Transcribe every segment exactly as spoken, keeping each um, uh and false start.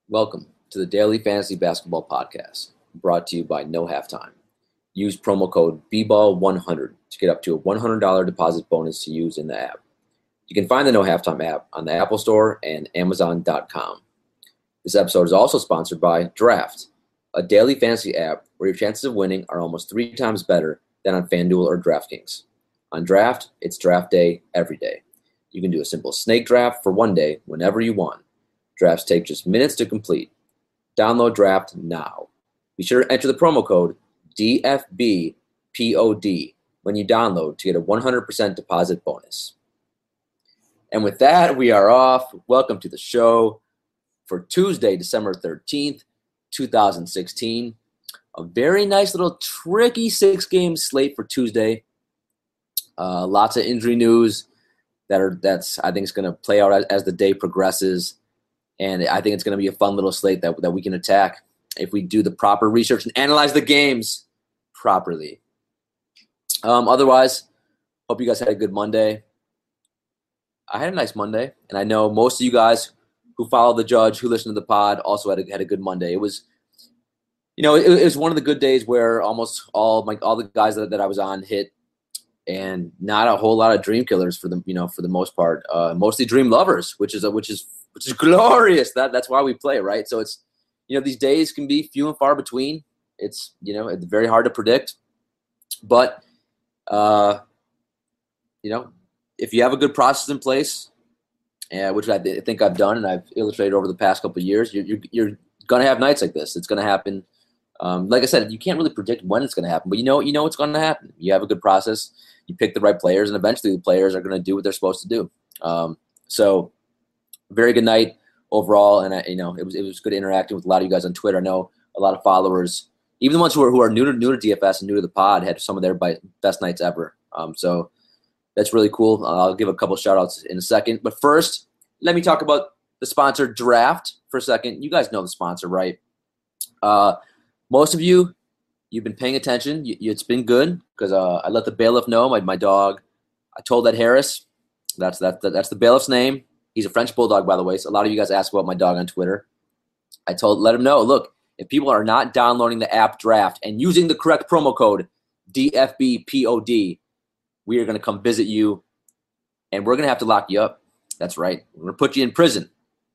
Welcome to the Daily Fantasy Basketball Podcast, brought to you by No Halftime. Use promo code B ball one hundred to get up to a one hundred dollars deposit bonus to use in the app. You can find the No Halftime app on the Apple Store and Amazon dot com. This episode is also sponsored by Draft, a daily fantasy app where your chances of winning are almost three times better than on FanDuel or DraftKings. On Draft, it's draft day every day. You can do a simple snake draft for one day whenever you want. Drafts take just minutes to complete. Download Draft now. Be sure to enter the promo code D F B P O D when you download to get a one hundred percent deposit bonus. And with that, we are off. Welcome to the show for Tuesday, December thirteenth, twenty sixteen. A very nice little tricky six-game slate for Tuesday. Uh, lots of injury news that are that's I think is going to play out as, as the day progresses. And I think it's going to be a fun little slate that, that we can attack if we do the proper research and analyze the games properly. Um, otherwise, hope you guys had a good Monday. I had a nice Monday, and I know most of you guys who follow the Judge, who listen to the pod, also had a, had a good Monday. It was, you know, it, it was one of the good days where almost all my all the guys that, that I was on hit, and not a whole lot of dream killers for the you know for the most part. Uh, mostly dream lovers, which is a, which is. Which is glorious. That that's why we play, right? So it's, you know, these days can be few and far between. It's, you know, it's very hard to predict. But, uh, you know, if you have a good process in place, uh, which I th- think I've done and I've illustrated over the past couple of years, you're you're, you're going to have nights like this. It's going to happen. Um, like I said, you can't really predict when it's going to happen, but you know, you know it's going to happen. You have a good process. You pick the right players, and eventually the players are going to do what they're supposed to do. Um, so. Very good night overall, and I, you know it was it was good interacting with a lot of you guys on Twitter. I know a lot of followers, even the ones who are who are new to new to D F S and new to the pod, had some of their best nights ever. Um, so that's really cool. Uh, I'll give a couple shout outs in a second, but first, let me talk about the sponsor Draft for a second. You guys know the sponsor, right? Uh, most of you, you've been paying attention. You, you, it's been good because uh, I let the bailiff know. My my dog, I told that Harris. That's that that's the bailiff's name. He's a French bulldog, by the way. So a lot of you guys ask about my dog on Twitter. I told, let him know, look, if people are not downloading the app Draft and using the correct promo code D F B P O D, we are going to come visit you, and we're going to have to lock you up. That's right. We're going to put you in prison.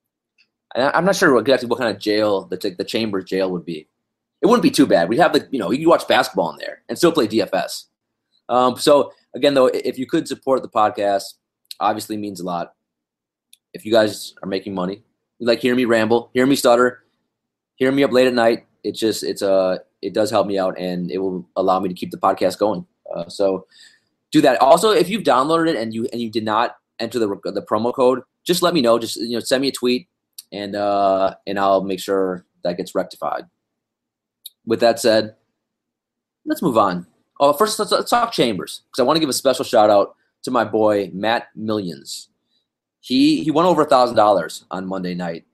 And I'm not sure exactly what kind of jail the the Chambers jail would be. It wouldn't be too bad. We'd have the you know you can watch basketball in there and still play D F S. Um, so again, though, if you could support the podcast, obviously means a lot. If you guys are making money, you like hearing me ramble, hearing me stutter, hearing me up late at night, it just it's uh it does help me out, and it will allow me to keep the podcast going. Uh, so do that. Also, if you've downloaded it and you and you did not enter the the promo code, just let me know. Just you know, send me a tweet, and uh, and I'll make sure that gets rectified. With that said, let's move on. Oh, first let's, let's talk Chambers, because I want to give a special shout out to my boy Matt Millions. He he won over a thousand dollars on Monday night.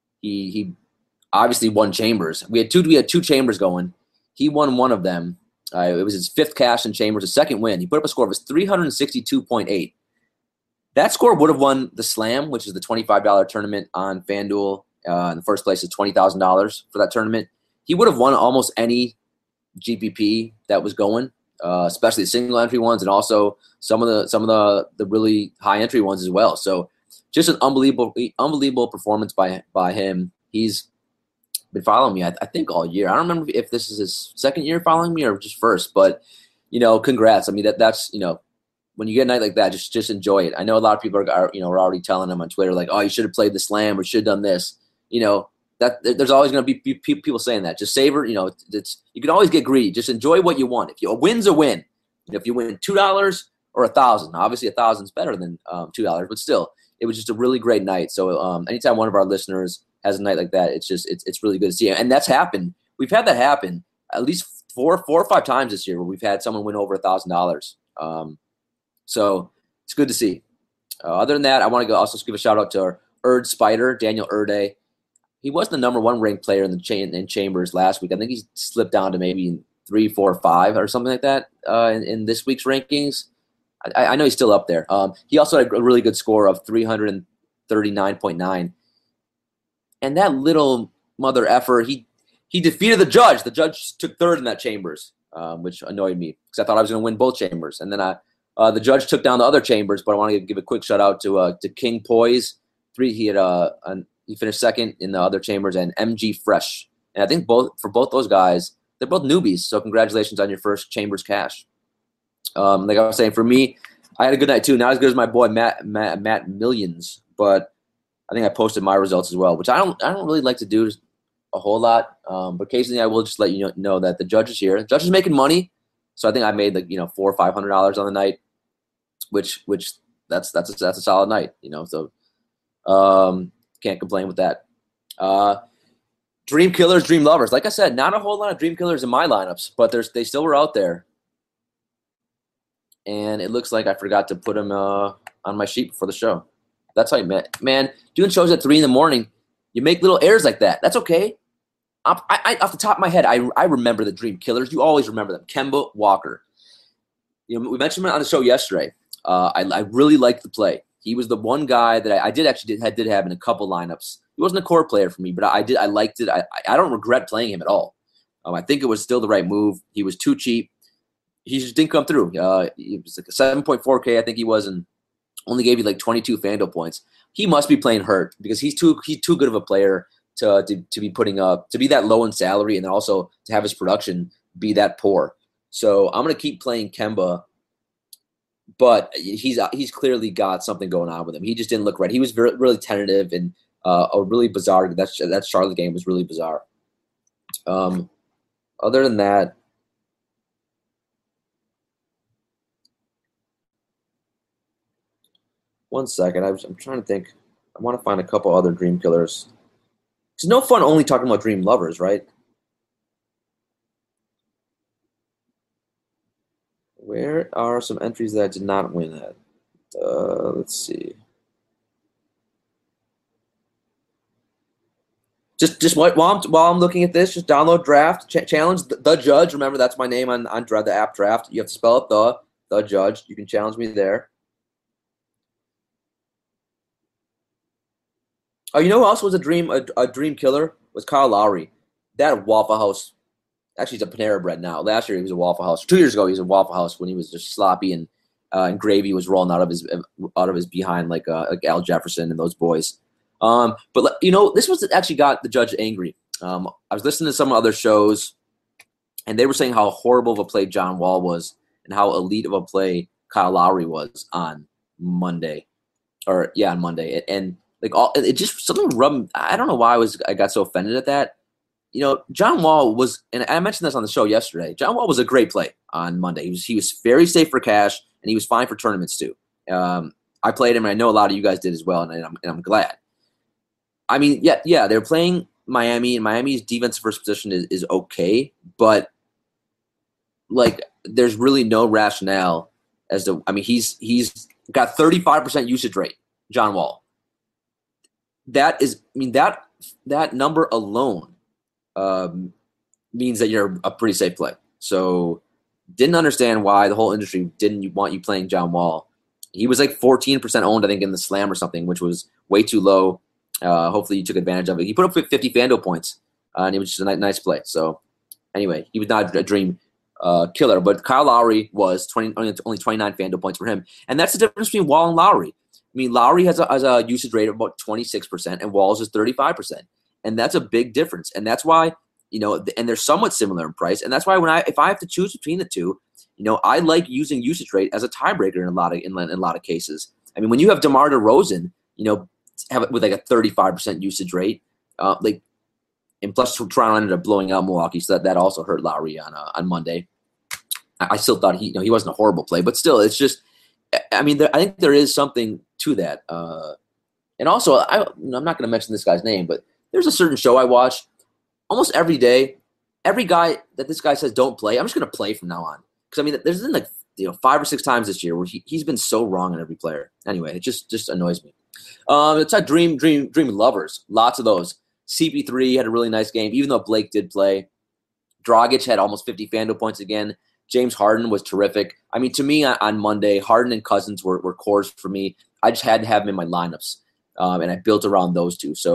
He he obviously won Chambers. We had two we had two Chambers going. He won one of them. Uh, it was his fifth cash in Chambers, a second win. He put up a score of three hundred sixty-two point eight. That score would have won the Slam, which is the twenty-five dollars tournament on FanDuel. Uh, in the first place is twenty thousand dollars for that tournament. He would have won almost any G P P that was going, uh, especially the single entry ones, and also some of the some of the the really high entry ones as well. So. Just an unbelievable, unbelievable performance by by him. He's been following me, I, I think, all year. I don't remember if this is his second year following me or just first, but you know, congrats. I mean, that that's you know, when you get a night like that, just just enjoy it. I know a lot of people are, are you know are already telling him on Twitter like, oh, you should have played the Slam or should have done this. You know, that there's always going to be people saying that. Just savor. You know, it's you can always get greedy. Just enjoy what you want. If you a win's a win. You know, if you win two dollars or a thousand, obviously a thousand is better than um, two dollars, but still. It was just a really great night. So um, anytime one of our listeners has a night like that, it's just it's it's really good to see. And that's happened. We've had that happen at least four four or five times this year where we've had someone win over a thousand dollars. Um, so it's good to see. Uh, other than that, I want to also give a shout out to our Erd Spider, Daniel Erde. He was the number one ranked player in the chain in Chambers last week. I think he slipped down to maybe three, four, five, or something like that uh, in, in this week's rankings. I, I know he's still up there. Um, he also had a really good score of three hundred thirty-nine point nine. And that little mother effer, he he defeated the judge. The judge took third in that chambers, um, which annoyed me because I thought I was going to win both chambers. And then I, uh, the judge took down the other chambers. But I want to give a quick shout out to uh, to King Poise. Three, he had uh, an, he finished second in the other chambers, and M G Fresh. And I think both for both those guys, they're both newbies. So congratulations on your first chambers cash. Um, like I was saying, for me, I had a good night too. Not as good as my boy Matt Matt, Matt Millions, but I think I posted my results as well, which I don't I don't really like to do a whole lot. Um, but occasionally I will just let you know, know that the judge is here. The judge is making money, so I think I made like you know four or five hundred dollars on the night, which which that's that's a, that's a solid night, you know. So um, can't complain with that. Uh, dream killers, dream lovers. Like I said, not a whole lot of dream killers in my lineups, but there's they still were out there. And it looks like I forgot to put them uh, on my sheet before the show. That's how you met. Man, doing shows at three in the morning, you make little errors like that. That's okay. I, I, off the top of my head, I, I remember the dream killers. You always remember them. Kemba Walker. You know, we mentioned him on the show yesterday. Uh, I, I really liked the play. He was the one guy that I, I did actually did, did have in a couple lineups. He wasn't a core player for me, but I did I liked it. I, I don't regret playing him at all. Um, I think it was still the right move. He was too cheap. He just didn't come through. Uh, he was like a seven point four K, I think he was, and only gave you like twenty-two FanDuel points. He must be playing hurt because he's too he's too good of a player to, to to be putting up to be that low in salary and then also to have his production be that poor. So I'm gonna keep playing Kemba, but he's he's clearly got something going on with him. He just didn't look right. He was very, really tentative and uh, a really bizarre. That that Charlotte game was really bizarre. Um, other than that. One second. I was, I'm trying to think. I want to find a couple other dream killers. It's no fun only talking about dream lovers, right? Where are some entries that I did not win at? Uh, let's see. Just, just while I'm while I'm looking at this, just download Draft ch- challenge the, the Judge. Remember, that's my name on on the app Draft. You have to spell it the the Judge. You can challenge me there. Oh, you know who else was a dream a, a dream killer? Was Kyle Lowry. That Waffle House. Actually, he's a Panera Bread now. Last year he was a Waffle House. Two years ago he was a Waffle House when he was just sloppy and uh, and gravy was rolling out of his out of his behind like uh, like Al Jefferson and those boys. Um, but you know this was actually got the judge angry. Um, I was listening to some other shows, and they were saying how horrible of a play John Wall was and how elite of a play Kyle Lowry was on Monday, or yeah, on Monday, and. Like all, it just something rubbed. I don't know why I was. I got so offended at that. You know, John Wall was, and I mentioned this on the show yesterday. John Wall was a great play on Monday. He was he was very safe for cash, and he was fine for tournaments too. Um, I played him, and I know a lot of you guys did as well, and I'm and I'm glad. I mean, yeah, yeah, they're playing Miami, and Miami's defensive first position is, is okay, but like, there's really no rationale as to. I mean, he's he's got thirty-five percent usage rate, John Wall. That is, I mean, that that number alone um, means that you're a pretty safe play. So didn't understand why the whole industry didn't want you playing John Wall. He was like fourteen percent owned, I think, in the slam or something, which was way too low. Uh, hopefully you took advantage of it. He put up fifty FanDuel points, uh, and it was just a nice play. So anyway, he was not a dream uh, killer, but Kyle Lowry was twenty, only twenty-nine FanDuel points for him. And that's the difference between Wall and Lowry. I mean, Lowry has a, has a usage rate of about twenty-six percent, and Walls is thirty-five percent. And that's a big difference. And that's why, you know, and they're somewhat similar in price. And that's why when I, if I have to choose between the two, you know, I like using usage rate as a tiebreaker in a lot of, in, in a lot of cases. I mean, when you have DeMar DeRozan, you know, have it with like a thirty-five percent usage rate, uh, like, and plus Toronto ended up blowing out Milwaukee, so that, that also hurt Lowry on uh, on Monday. I, I still thought he, you know, he wasn't a horrible play, but still, it's just, I mean, there, I think there is something to that. Uh, and also, I, I'm not going to mention this guy's name, but there's a certain show I watch almost every day. Every guy that this guy says don't play, I'm just going to play from now on. Because, I mean, there's been like, you know, five or six times this year where he, he's been so wrong on every player. Anyway, it just just annoys me. Um, it's a dream, dream, dream lovers. Lots of those. C P three had a really nice game, even though Blake did play. Dragic had almost fifty FanDuel points again. James Harden was terrific. I mean, to me on, on Monday, Harden and Cousins were, were cores for me. I just had to have them in my lineups, um, and I built around those two. So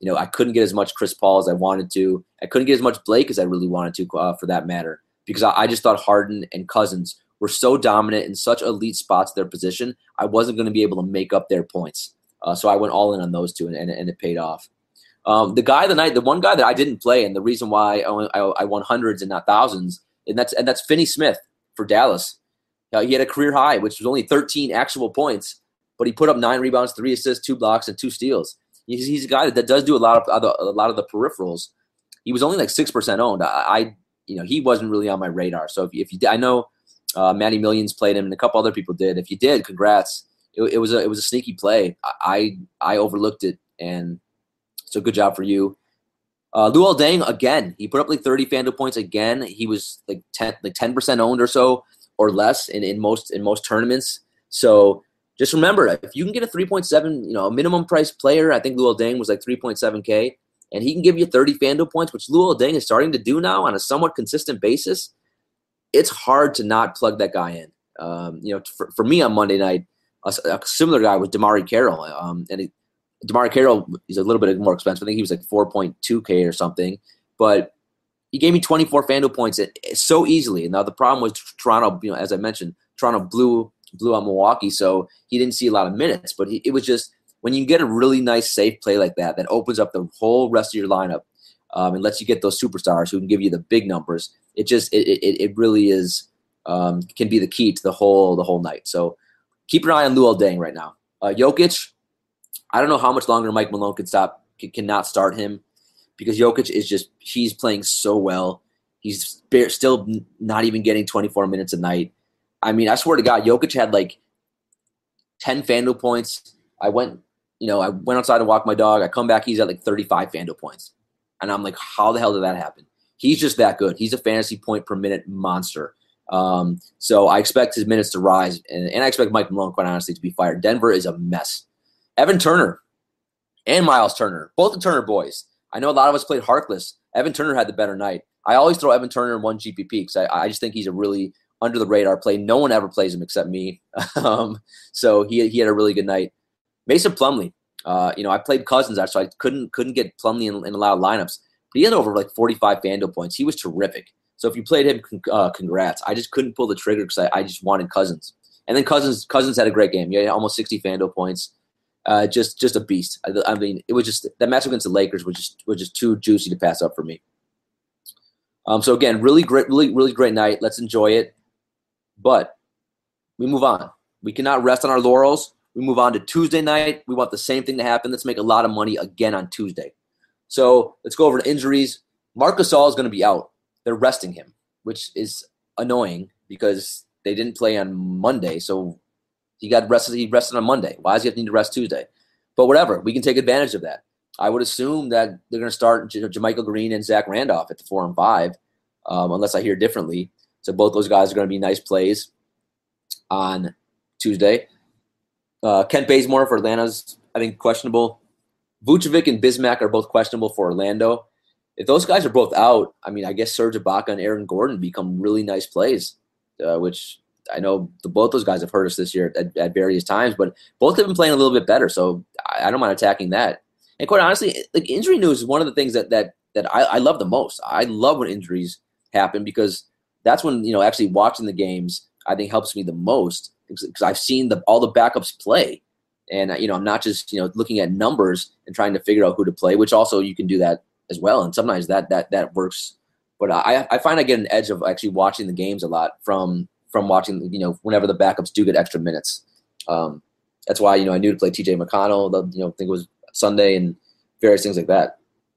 You know, I couldn't get as much Chris Paul as I wanted to. I couldn't get as much Blake as I really wanted to, uh, for that matter, because I, I just thought Harden and Cousins were so dominant in such elite spots at their position. I wasn't going to be able to make up their points. Uh, so I went all in on those two, and, and, and it paid off. Um, the guy of the night, the one guy that I didn't play, and the reason why I, only, I, I won hundreds and not thousands, and that's and that's Finney Smith for Dallas. Uh, he had a career high, which was only thirteen actual points, but he put up nine rebounds, three assists, two blocks, and two steals. He's, he's a guy that, that does do a lot of other, a lot of the peripherals. He was only like six percent owned. I, I, you know, he wasn't really on my radar. So if you, if you I know uh, Matty Millions played him, and a couple other people did. If you did, congrats. It, it was a it was a sneaky play. I I overlooked it, and so good job for you. Uh, Luol Deng again. He put up like thirty FanDuel points again. He was like ten like ten percent owned or so or less in, in most in most tournaments. So just remember, if you can get a three point seven, you know, a minimum price player, I think Luol Deng was like three point seven K, and he can give you thirty FanDuel points, which Luol Deng is starting to do now on a somewhat consistent basis. It's hard to not plug that guy in. Um, you know, for, for me on Monday night, a, a similar guy was DeMarre Carroll, um, and he, DeMarre Carroll is a little bit more expensive. I think he was like four point two K or something, but he gave me twenty-four FanDuel points so easily. Now the problem was Toronto, you know, as I mentioned, Toronto blew blew out Milwaukee, so he didn't see a lot of minutes. But he, it was just when you get a really nice safe play like that, that opens up the whole rest of your lineup um, and lets you get those superstars who can give you the big numbers. It just it it, it really is um, can be the key to the whole the whole night. So keep an eye on Luol Deng right now. Uh, Jokic. I don't know how much longer Mike Malone can stop, can, cannot start him, because Jokic is just, he's playing so well. He's still not even getting twenty-four minutes a night. I mean, I swear to God, Jokic had like ten FanDuel points. I went, you know, I went outside to walk my dog. I come back, he's at like thirty-five FanDuel points. And I'm like, how the hell did that happen? He's just that good. He's a fantasy point per minute monster. Um, so I expect his minutes to rise, and, and I expect Mike Malone, quite honestly, to be fired. Denver is a mess. Evan Turner and Miles Turner, both the Turner boys. I know a lot of us played Harkless. Evan Turner had the better night. I always throw Evan Turner in one G P P because I, I just think he's a really under-the-radar play. No one ever plays him except me. um, so he he had a really good night. Mason Plumlee. Uh, you know, I played Cousins, so I couldn't couldn't get Plumlee in, in a lot of lineups. But he had over like forty-five FanDuel points. He was terrific. So if you played him, uh, congrats. I just couldn't pull the trigger because I, I just wanted Cousins. And then Cousins Cousins had a great game. He had almost sixty FanDuel points. Uh, just just a beast. I, I mean, it was just that matchup against the Lakers was just was just too juicy to pass up for me. Um, so again, really great, really really great night. Let's enjoy it. But we move on. We cannot rest on our laurels. We move on to Tuesday night. We want the same thing to happen. Let's make a lot of money again on Tuesday. So let's go over to injuries. Marc Gasol is going to be out. They're resting him, which is annoying because they didn't play on Monday. So he got rested. He rested on Monday. Why does he have to need to rest Tuesday? But whatever, we can take advantage of that. I would assume that they're going to start J- JaMychal Green and Zach Randolph at the four and five, um, unless I hear differently. So both those guys are going to be nice plays on Tuesday. Uh, Kent Bazemore for Atlanta's, I think, questionable. Vucevic and Bismack are both questionable for Orlando. If those guys are both out, I mean, I guess Serge Ibaka and Aaron Gordon become really nice plays, uh, which I know the, both those guys have hurt us this year at, at various times, but both have been playing a little bit better, so I, I don't mind attacking that. And quite honestly, like injury news is one of the things that that that I, I love the most. I love when injuries happen because that's when, you know, actually watching the games I think helps me the most because I've seen the all the backups play, and you know I'm not just you know looking at numbers and trying to figure out who to play, which also you can do that as well, and sometimes that that that works. But I I find I get an edge of actually watching the games a lot from from watching you know whenever the backups do get extra minutes. Um, that's why you know I knew to play T J McConnell. The, you know I think it was Sunday and various things like that.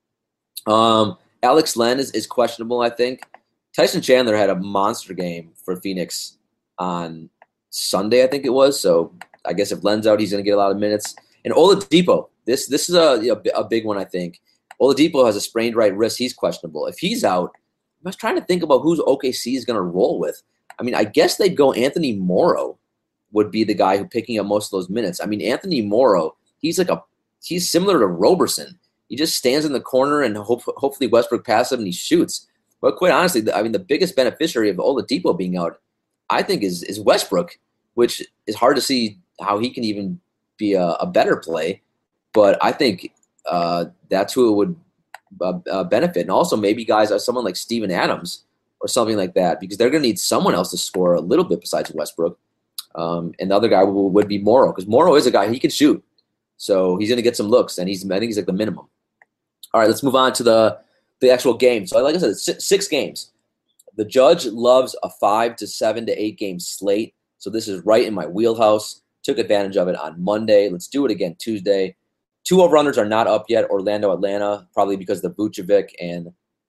Um, Alex Len is, is questionable. I think Tyson Chandler had a monster game for Phoenix on Sunday. I think it was. So I guess if Len's out, he's going to get a lot of minutes. And Oladipo, this this is a a, a big one. I think Oladipo has a sprained right wrist. He's questionable. If he's out, I was trying to think about who's O K C is going to roll with. I mean, I guess they'd go Anthony Morrow would be the guy who picking up most of those minutes. I mean, Anthony Morrow, he's like a he's similar to Roberson. He just stands in the corner and hope, hopefully Westbrook passes him and he shoots. But quite honestly, I mean, the biggest beneficiary of Oladipo being out, I think, is is Westbrook, which is hard to see how he can even be a, a better play. But I think uh, that's who it would uh, uh, benefit. And also maybe guys, uh, someone like Steven Adams or something like that, because they're going to need someone else to score a little bit besides Westbrook. Um, and the other guy would, would be Morrow, because Morrow is a guy, he can shoot. So he's going to get some looks, and he's I think he's like the minimum. All right, let's move on to the, the actual game. So like I said, it's six games. The judge loves a five to seven to eight game slate. So this is right in my wheelhouse. Took advantage of it on Monday. Let's do it again Tuesday. Two over-unders are not up yet. Orlando, Atlanta, probably because the Vucevic and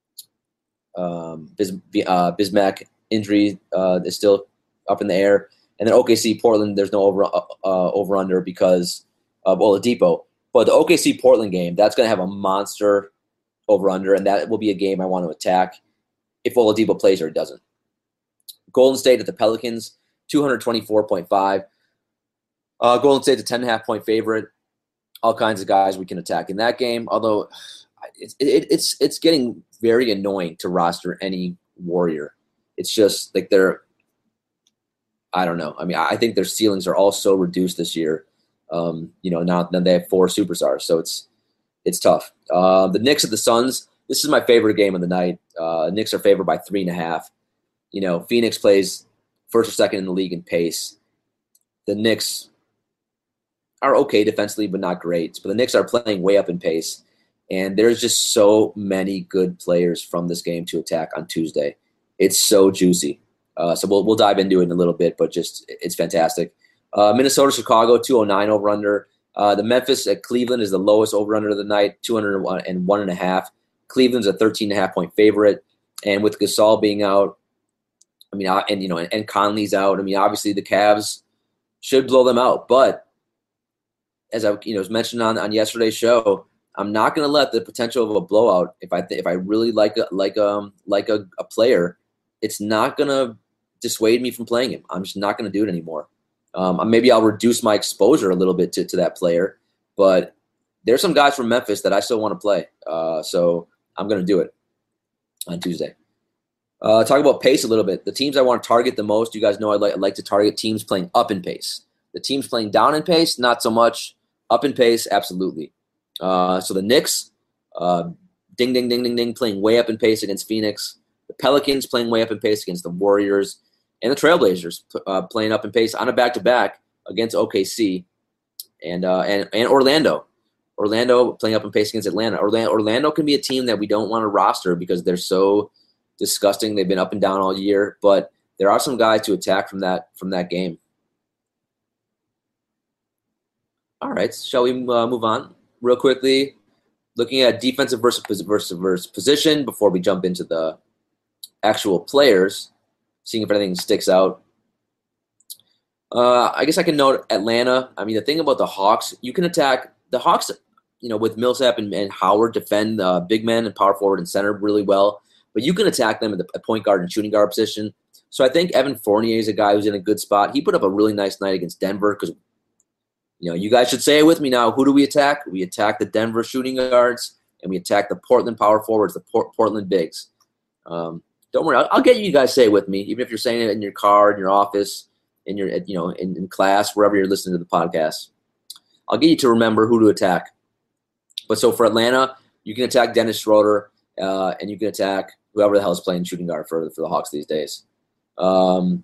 um, Bis- uh, Bismack injury uh, is still up in the air. And then O K C, Portland, there's no over uh, over-under because of Oladipo. But the O K C Portland game, that's going to have a monster over-under, and that will be a game I want to attack if Oladipo plays or he doesn't. Golden State at the Pelicans, two twenty-four point five. Uh, Golden State's a ten and a half point favorite. All kinds of guys we can attack in that game. Although it's it, it's it's getting very annoying to roster any Warrior. It's just like they're, I don't know. I mean, I think their ceilings are all so reduced this year. Um, you know, now then they have four superstars, so it's it's tough. Uh, the Knicks at the Suns. This is my favorite game of the night. Uh, Knicks are favored by three and a half. You know, Phoenix plays first or second in the league in pace. The Knicks are okay defensively, but not great. But the Knicks are playing way up in pace, and there's just so many good players from this game to attack on Tuesday. It's so juicy. Uh, so we'll we'll dive into it in a little bit, but just it's fantastic. Uh, Minnesota, Chicago, two oh nine over under. Uh, the Memphis at Cleveland is the lowest over under of the night, two oh one and one and a half. Cleveland's a thirteen and a half point favorite, and with Gasol being out, I mean, and you know, and, and Conley's out. I mean, obviously the Cavs should blow them out, but as I you know was mentioned on, on yesterday's show, I'm not going to let the potential of a blowout. If I th- if I really like a, like um like a, a player, it's not going to dissuade me from playing him. I'm just not going to do it anymore. Um, maybe I'll reduce my exposure a little bit to, to that player, but there's some guys from Memphis that I still want to play. Uh, so I'm going to do it on Tuesday. Uh, talk about pace a little bit. The teams I want to target the most, you guys know I like, I like to target teams playing up in pace. The teams playing down in pace, not so much. Up in pace, absolutely. Uh, so the Knicks, uh, ding, ding, ding, ding, ding, playing way up in pace against Phoenix. The Pelicans playing way up in pace against the Warriors. And the Trailblazers uh, playing up in pace on a back-to-back against O K C. And, uh, and, and Orlando. Orlando playing up in pace against Atlanta. Orlando, Orlando can be a team that we don't want to roster because they're so disgusting. They've been up and down all year. But there are some guys to attack from that from that game. All right, shall we uh, move on real quickly? Looking at defensive versus, versus, versus position before we jump into the actual players, seeing if anything sticks out. Uh, I guess I can note Atlanta. I mean, the thing about the Hawks, you can attack the Hawks, you know, with Millsap and, and Howard defend uh, big men and power forward and center really well, but you can attack them at the point guard and shooting guard position. So I think Evan Fournier is a guy who's in a good spot. He put up a really nice night against Denver because, you know, you guys should say it with me now. Who do we attack? We attack the Denver shooting guards, and we attack the Portland power forwards, the Port- Portland bigs. Um, don't worry, I'll, I'll get you guys say it with me, even if you're saying it in your car, in your office, in your, you know, in, in class, wherever you're listening to the podcast. I'll get you to remember who to attack. But so for Atlanta, you can attack Dennis Schroeder, uh, and you can attack whoever the hell is playing shooting guard for for the Hawks these days. Um,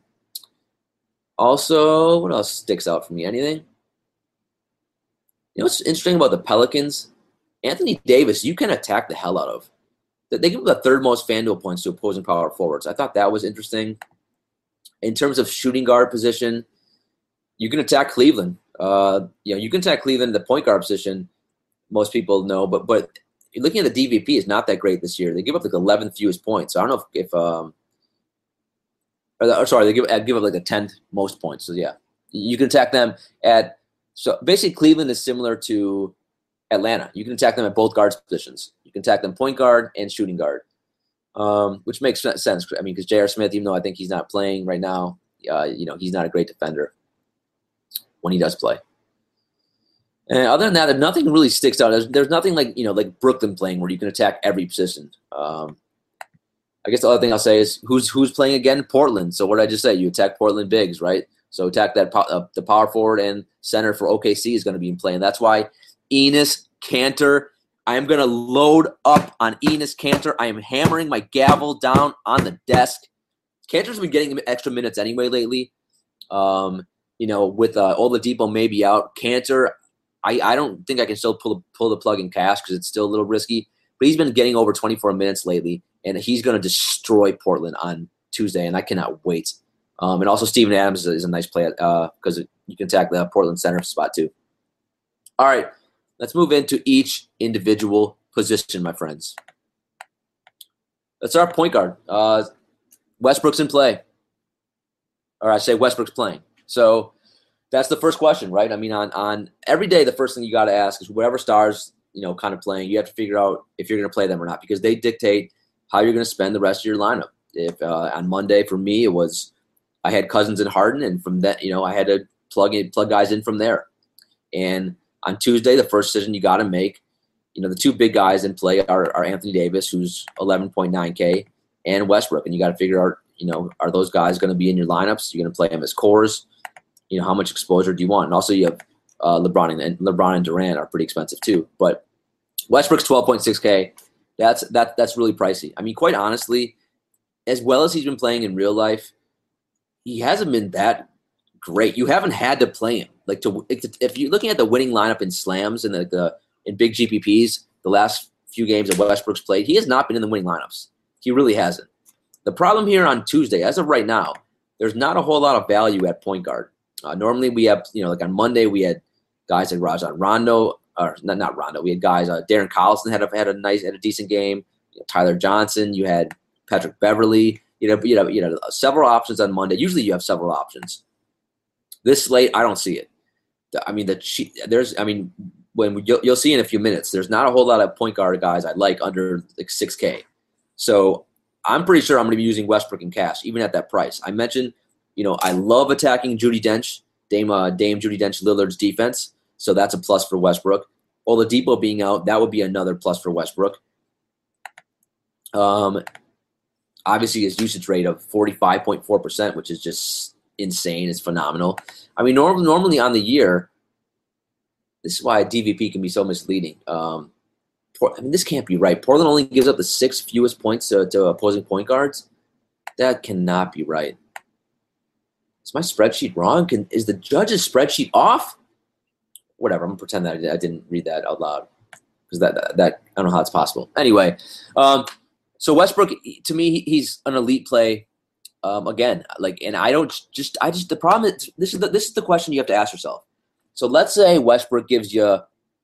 also, what else sticks out for me? Anything? You know what's interesting about the Pelicans? Anthony Davis, you can attack the hell out of. They give the third most FanDuel points to opposing power forwards. I thought that was interesting. In terms of shooting guard position, you can attack Cleveland. Uh, you know, you can attack Cleveland in the point guard position. Most people know, but but looking at the D V P, is not that great this year. They give up like the eleventh fewest points. So I don't know if, if um, or, the, or sorry, they give uh, give up like the tenth most points. So yeah, you can attack them at. So basically, Cleveland is similar to Atlanta. You can attack them at both guards positions. You can attack them point guard and shooting guard, um, which makes sense. I mean, because J R. Smith, even though I think he's not playing right now, uh, you know, he's not a great defender when he does play. And other than that, nothing really sticks out. There's, there's nothing like, you know, like Brooklyn playing where you can attack every position. Um, I guess the other thing I'll say is who's who's playing again? Portland. So what did I just say? You attack Portland bigs, right? So attack that uh, the power forward and center for O K C is going to be in play. And that's why Enes Kanter I am going to load up on Enes Kanter. I am hammering my gavel down on the desk. Kanter's been getting extra minutes anyway lately. Um, you know, with uh, Oladipo maybe out, Kanter, I, I don't think I can still pull pull the plug in cash because it's still a little risky. But he's been getting over twenty-four minutes lately, and he's going to destroy Portland on Tuesday, and I cannot wait. Um, and also Steven Adams is a, is a nice play because uh, you can attack the Portland center spot too. All right, let's move into each individual position, my friends. Let's start point guard. Uh, Westbrook's in play. Or I say Westbrook's playing. So that's the first question, right? I mean, on, on every day, the first thing you got to ask is whatever stars, you know, kind of playing, you have to figure out if you're going to play them or not because they dictate how you're going to spend the rest of your lineup. If uh, on Monday for me, it was I had Cousins and Harden, and from that, you know, I had to plug in, plug guys in from there. And on Tuesday, the first decision you got to make, you know, the two big guys in play are, are Anthony Davis, who's eleven point nine K, and Westbrook, and you got to figure out, you know, are those guys going to be in your lineups? You're going to play them as cores. You know, how much exposure do you want? And also, you have uh, LeBron and, and LeBron and Durant are pretty expensive too. But Westbrook's twelve point six K. That's that that's really pricey. I mean, quite honestly, as well as he's been playing in real life, he hasn't been that great. You haven't had to play him. Like to if you're looking at the winning lineup in slams and the, the in big G P Ps, the last few games that Westbrook's played, he has not been in the winning lineups. He really hasn't. The problem here on Tuesday, as of right now, there's not a whole lot of value at point guard. Uh, normally we have, you know, like on Monday we had guys like Rajon Rondo, or not not Rondo. We had guys. Uh, Darren Collison had a, had a nice, had a decent game. You know, Tyler Johnson. You had Patrick Beverly. You know, you know, you know, several options on Monday. Usually you have several options. This slate, I don't see it. I mean, the there's, I mean, when we, you'll, you'll see in a few minutes, there's not a whole lot of point guard guys I like under like six K. So I'm pretty sure I'm going to be using Westbrook and cash, even at that price. I mentioned, you know, I love attacking Judi Dench, Dame, uh, Dame Judi Dench Lillard's defense. So that's a plus for Westbrook. Oladipo being out, that would be another plus for Westbrook. Um, obviously his usage rate of forty-five point four percent, which is just insane. It's phenomenal. I mean, norm- normally on the year, this is why D V P can be so misleading. Um, I mean, this can't be right. Portland only gives up the sixth fewest points to, to opposing point guards. That cannot be right. Is my spreadsheet wrong? Can, is the judge's spreadsheet off? Whatever. I'm gonna pretend that I didn't read that out loud because that, that that I don't know how it's possible. Anyway, um, so Westbrook to me he's an elite play. Um, again, like, and I don't just I just the problem is this is the, this is the question you have to ask yourself. So let's say Westbrook gives you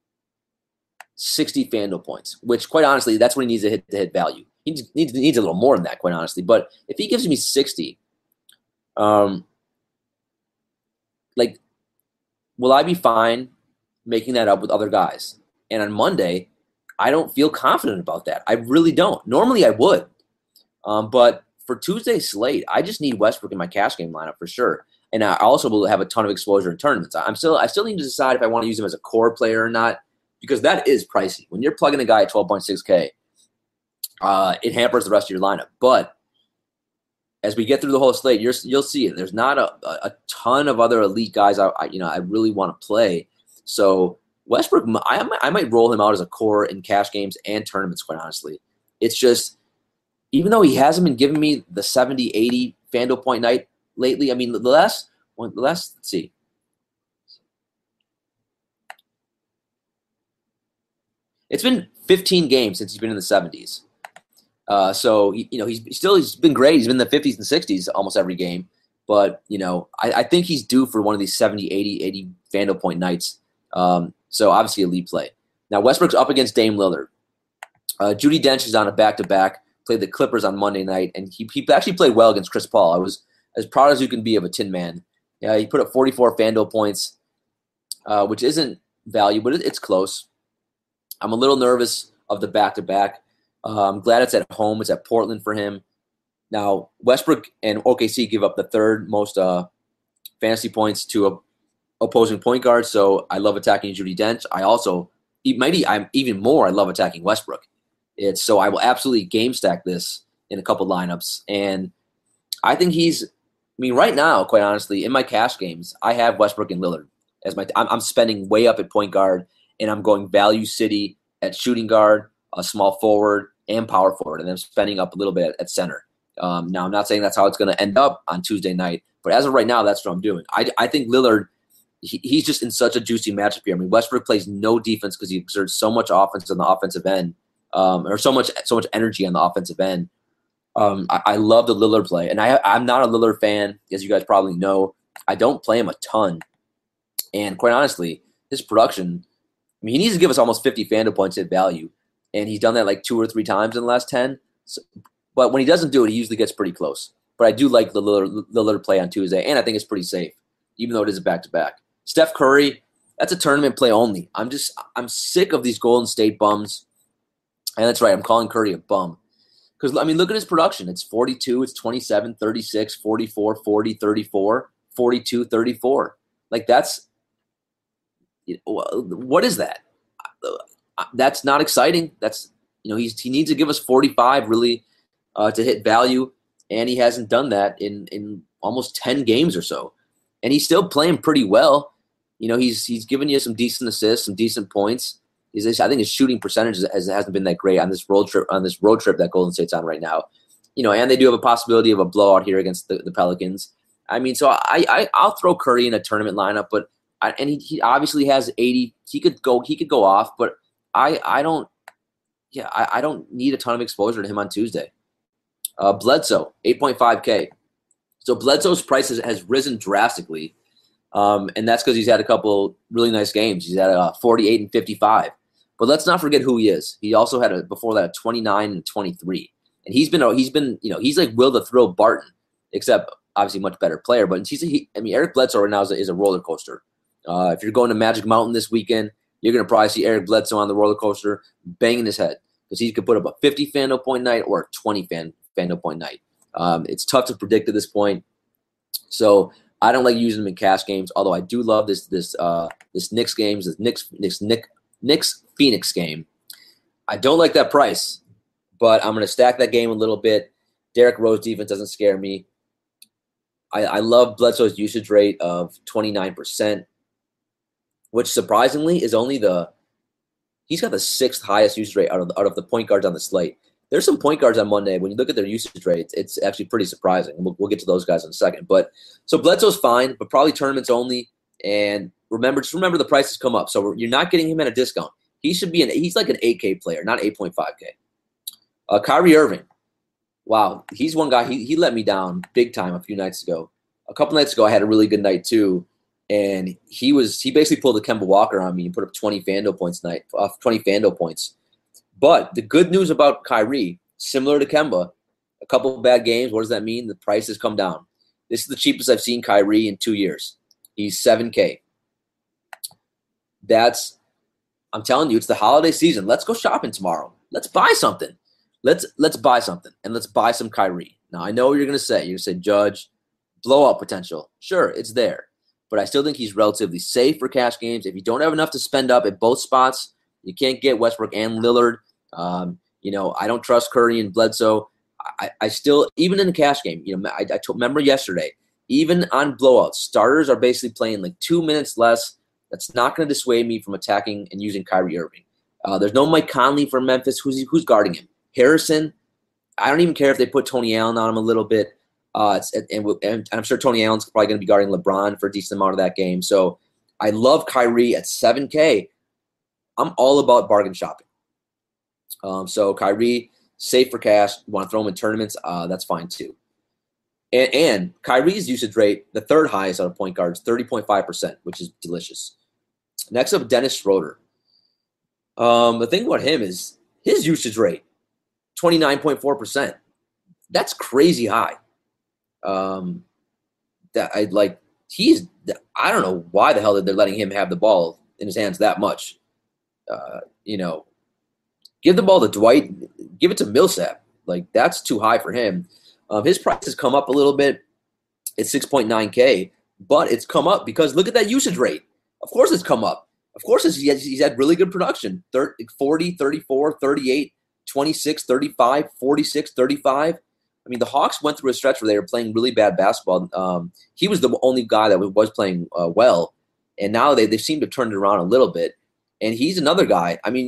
sixty FanDuel points, which quite honestly, that's what he needs to hit to hit value. He needs, needs needs a little more than that, quite honestly. But if he gives me sixty, um, like, will I be fine making that up with other guys? And on Monday, I don't feel confident about that. I really don't. Normally, I would, um, but for Tuesday's slate, I just need Westbrook in my cash game lineup for sure. And I also will have a ton of exposure in tournaments. I'm still, I still need to decide if I want to use him as a core player or not, because that is pricey. When you're plugging a guy at twelve point six K, uh, it hampers the rest of your lineup. But as we get through the whole slate, you're, you'll see it. There's not a, a ton of other elite guys I, I you know I really want to play. So Westbrook, I, I might roll him out as a core in cash games and tournaments. Quite honestly, it's just even though he hasn't been giving me the seventy, eighty FanDuel point night lately. I mean, the last one, the last let's see. It's been fifteen games since he's been in the seventies. Uh, so, you know, he's still he's been great. He's been in the fifties and sixties almost every game. But, you know, I, I think he's due for one of these seventy, eighty, eighty FanDuel point nights. Um, so, obviously, a lead play. Now, Westbrook's up against Dame Lillard. Uh, Judi Dench is on a back-to-back, played the Clippers on Monday night, and he, he actually played well against Chris Paul. I was as proud as you can be of a Tin Man. Yeah, he put up forty-four FanDuel points, uh, which isn't value, but it, it's close. I'm a little nervous of the back-to-back. Uh, I'm glad it's at home. It's at Portland for him. Now, Westbrook and O K C give up the third most uh, fantasy points to a, opposing point guards, so I love attacking Judi Dench. I also, maybe I'm even more, I love attacking Westbrook. It's so I will absolutely game stack this in a couple lineups. And I think he's, I mean, right now, quite honestly, in my cash games, I have Westbrook and Lillard as my, I'm, I'm spending way up at point guard, and I'm going value city at shooting guard, a small forward, and power forward, and then spending up a little bit at, at center. Um, now, I'm not saying that's how it's going to end up on Tuesday night, but as of right now, that's what I'm doing. I, I think Lillard, he, he's just in such a juicy matchup here. I mean, Westbrook plays no defense because he exerts so much offense on the offensive end, um, or so much so much energy on the offensive end. Um, I, I love the Lillard play, and I, I'm not a Lillard fan, as you guys probably know. I don't play him a ton, and quite honestly, his production, I mean, he needs to give us almost fifty FanDuel points at value, and he's done that like two or three times in the last ten. So, but when he doesn't do it, he usually gets pretty close. But I do like the Lillard, the Lillard play on Tuesday, and I think it's pretty safe, even though it is a back-to-back. Steph Curry, that's a tournament play only. I'm just I'm sick of these Golden State bums, and that's right, I'm calling Curry a bum. Because, I mean, look at his production. It's forty-two, it's twenty-seven, thirty-six, forty-four, forty, thirty-four, forty-two, thirty-four. Like, that's – what is that? That's not exciting. That's – you know, he's he needs to give us forty-five really uh, to hit value, and he hasn't done that in, in almost ten games or so. And he's still playing pretty well. You know, he's he's given you some decent assists, some decent points. He's, I think his shooting percentage has, hasn't been that great on this road trip on this road trip that Golden State's on right now. You know, and they do have a possibility of a blowout here against the, the Pelicans. I mean, so I, I I'll throw Curry in a tournament lineup, but I, and he, he obviously has eighty. He could go he could go off, but I I don't yeah I, I don't need a ton of exposure to him on Tuesday. Uh, Bledsoe, eight point five K. So Bledsoe's price has, has risen drastically, um, and that's because he's had a couple really nice games. He's had a forty-eight and fifty-five. But let's not forget who he is. He also had a before that a twenty-nine and twenty-three, and he's been he's been you know he's like Will the Thrill Barton, except obviously much better player. But he's a, he, I mean Eric Bledsoe right now is a, is a roller coaster. Uh, if you're going to Magic Mountain this weekend, you're gonna probably see Eric Bledsoe on the roller coaster banging his head because he could put up a fifty FanDuel point night or a twenty fan FanDuel point night. Um, it's tough to predict at this point, so I don't like using them in cash games. Although I do love this this uh, this Knicks games, this Knicks Knicks Knicks Knicks Phoenix game. I don't like that price, but I'm going to stack that game a little bit. Derrick Rose defense doesn't scare me. I, I love Bledsoe's usage rate of twenty-nine percent, which surprisingly is only the he's got the sixth highest usage rate out of the, out of the point guards on the slate. There's some point guards on Monday. When you look at their usage rates, it's actually pretty surprising. We'll, we'll get to those guys in a second. But so Bledsoe's fine, but probably tournaments only. And remember, just remember the prices come up. So you're not getting him at a discount. He should be an he's like an eight K player, not eight point five K. Uh, Kyrie Irving, wow, he's one guy. He he let me down big time a few nights ago. A couple nights ago, I had a really good night too, and he was he basically pulled a Kemba Walker on me and put up twenty FanDuel points night, uh, twenty FanDuel points. But the good news about Kyrie, similar to Kemba, a couple of bad games. What does that mean? The price has come down. This is the cheapest I've seen Kyrie in two years. He's seven K. That's, I'm telling you, it's the holiday season. Let's go shopping tomorrow. Let's buy something. Let's let's buy something, and let's buy some Kyrie. Now, I know what you're going to say. You're going to say, Judge, blowout potential. Sure, it's there. But I still think he's relatively safe for cash games. If you don't have enough to spend up at both spots, you can't get Westbrook and Lillard. Um, you know, I don't trust Curry and Bledsoe. I, I still, even in the cash game, you know, I, I told, remember yesterday, even on blowouts, starters are basically playing like two minutes less. That's not going to dissuade me from attacking and using Kyrie Irving. Uh, there's no Mike Conley from Memphis. Who's who's guarding him? Harrison. I don't even care if they put Tony Allen on him a little bit. Uh, it's, and, and, and I'm sure Tony Allen's probably going to be guarding LeBron for a decent amount of that game. So I love Kyrie at seven K. I'm all about bargain shopping. Um, so Kyrie, safe for cash. You want to throw him in tournaments? Uh, that's fine too. And, and Kyrie's usage rate, the third highest out of point guards, thirty point five percent, which is delicious. Next up, Dennis Schroeder. Um, the thing about him is his usage rate, twenty-nine point four percent. That's crazy high. Um, that I like. He's. I don't know why the hell they're letting him have the ball in his hands that much. Uh, you know, give the ball to Dwight. Give it to Millsap. Like, that's too high for him. Um, his price has come up a little bit. It's six point nine K, but it's come up because look at that usage rate. Of course it's come up. Of course it's, he's had really good production. thirty, forty, thirty-four, thirty-eight, twenty-six, thirty-five, forty-six, thirty-five. I mean, the Hawks went through a stretch where they were playing really bad basketball. Um, he was the only guy that was playing uh, well, and now they, they seem to have turned it around a little bit. And he's another guy. I mean,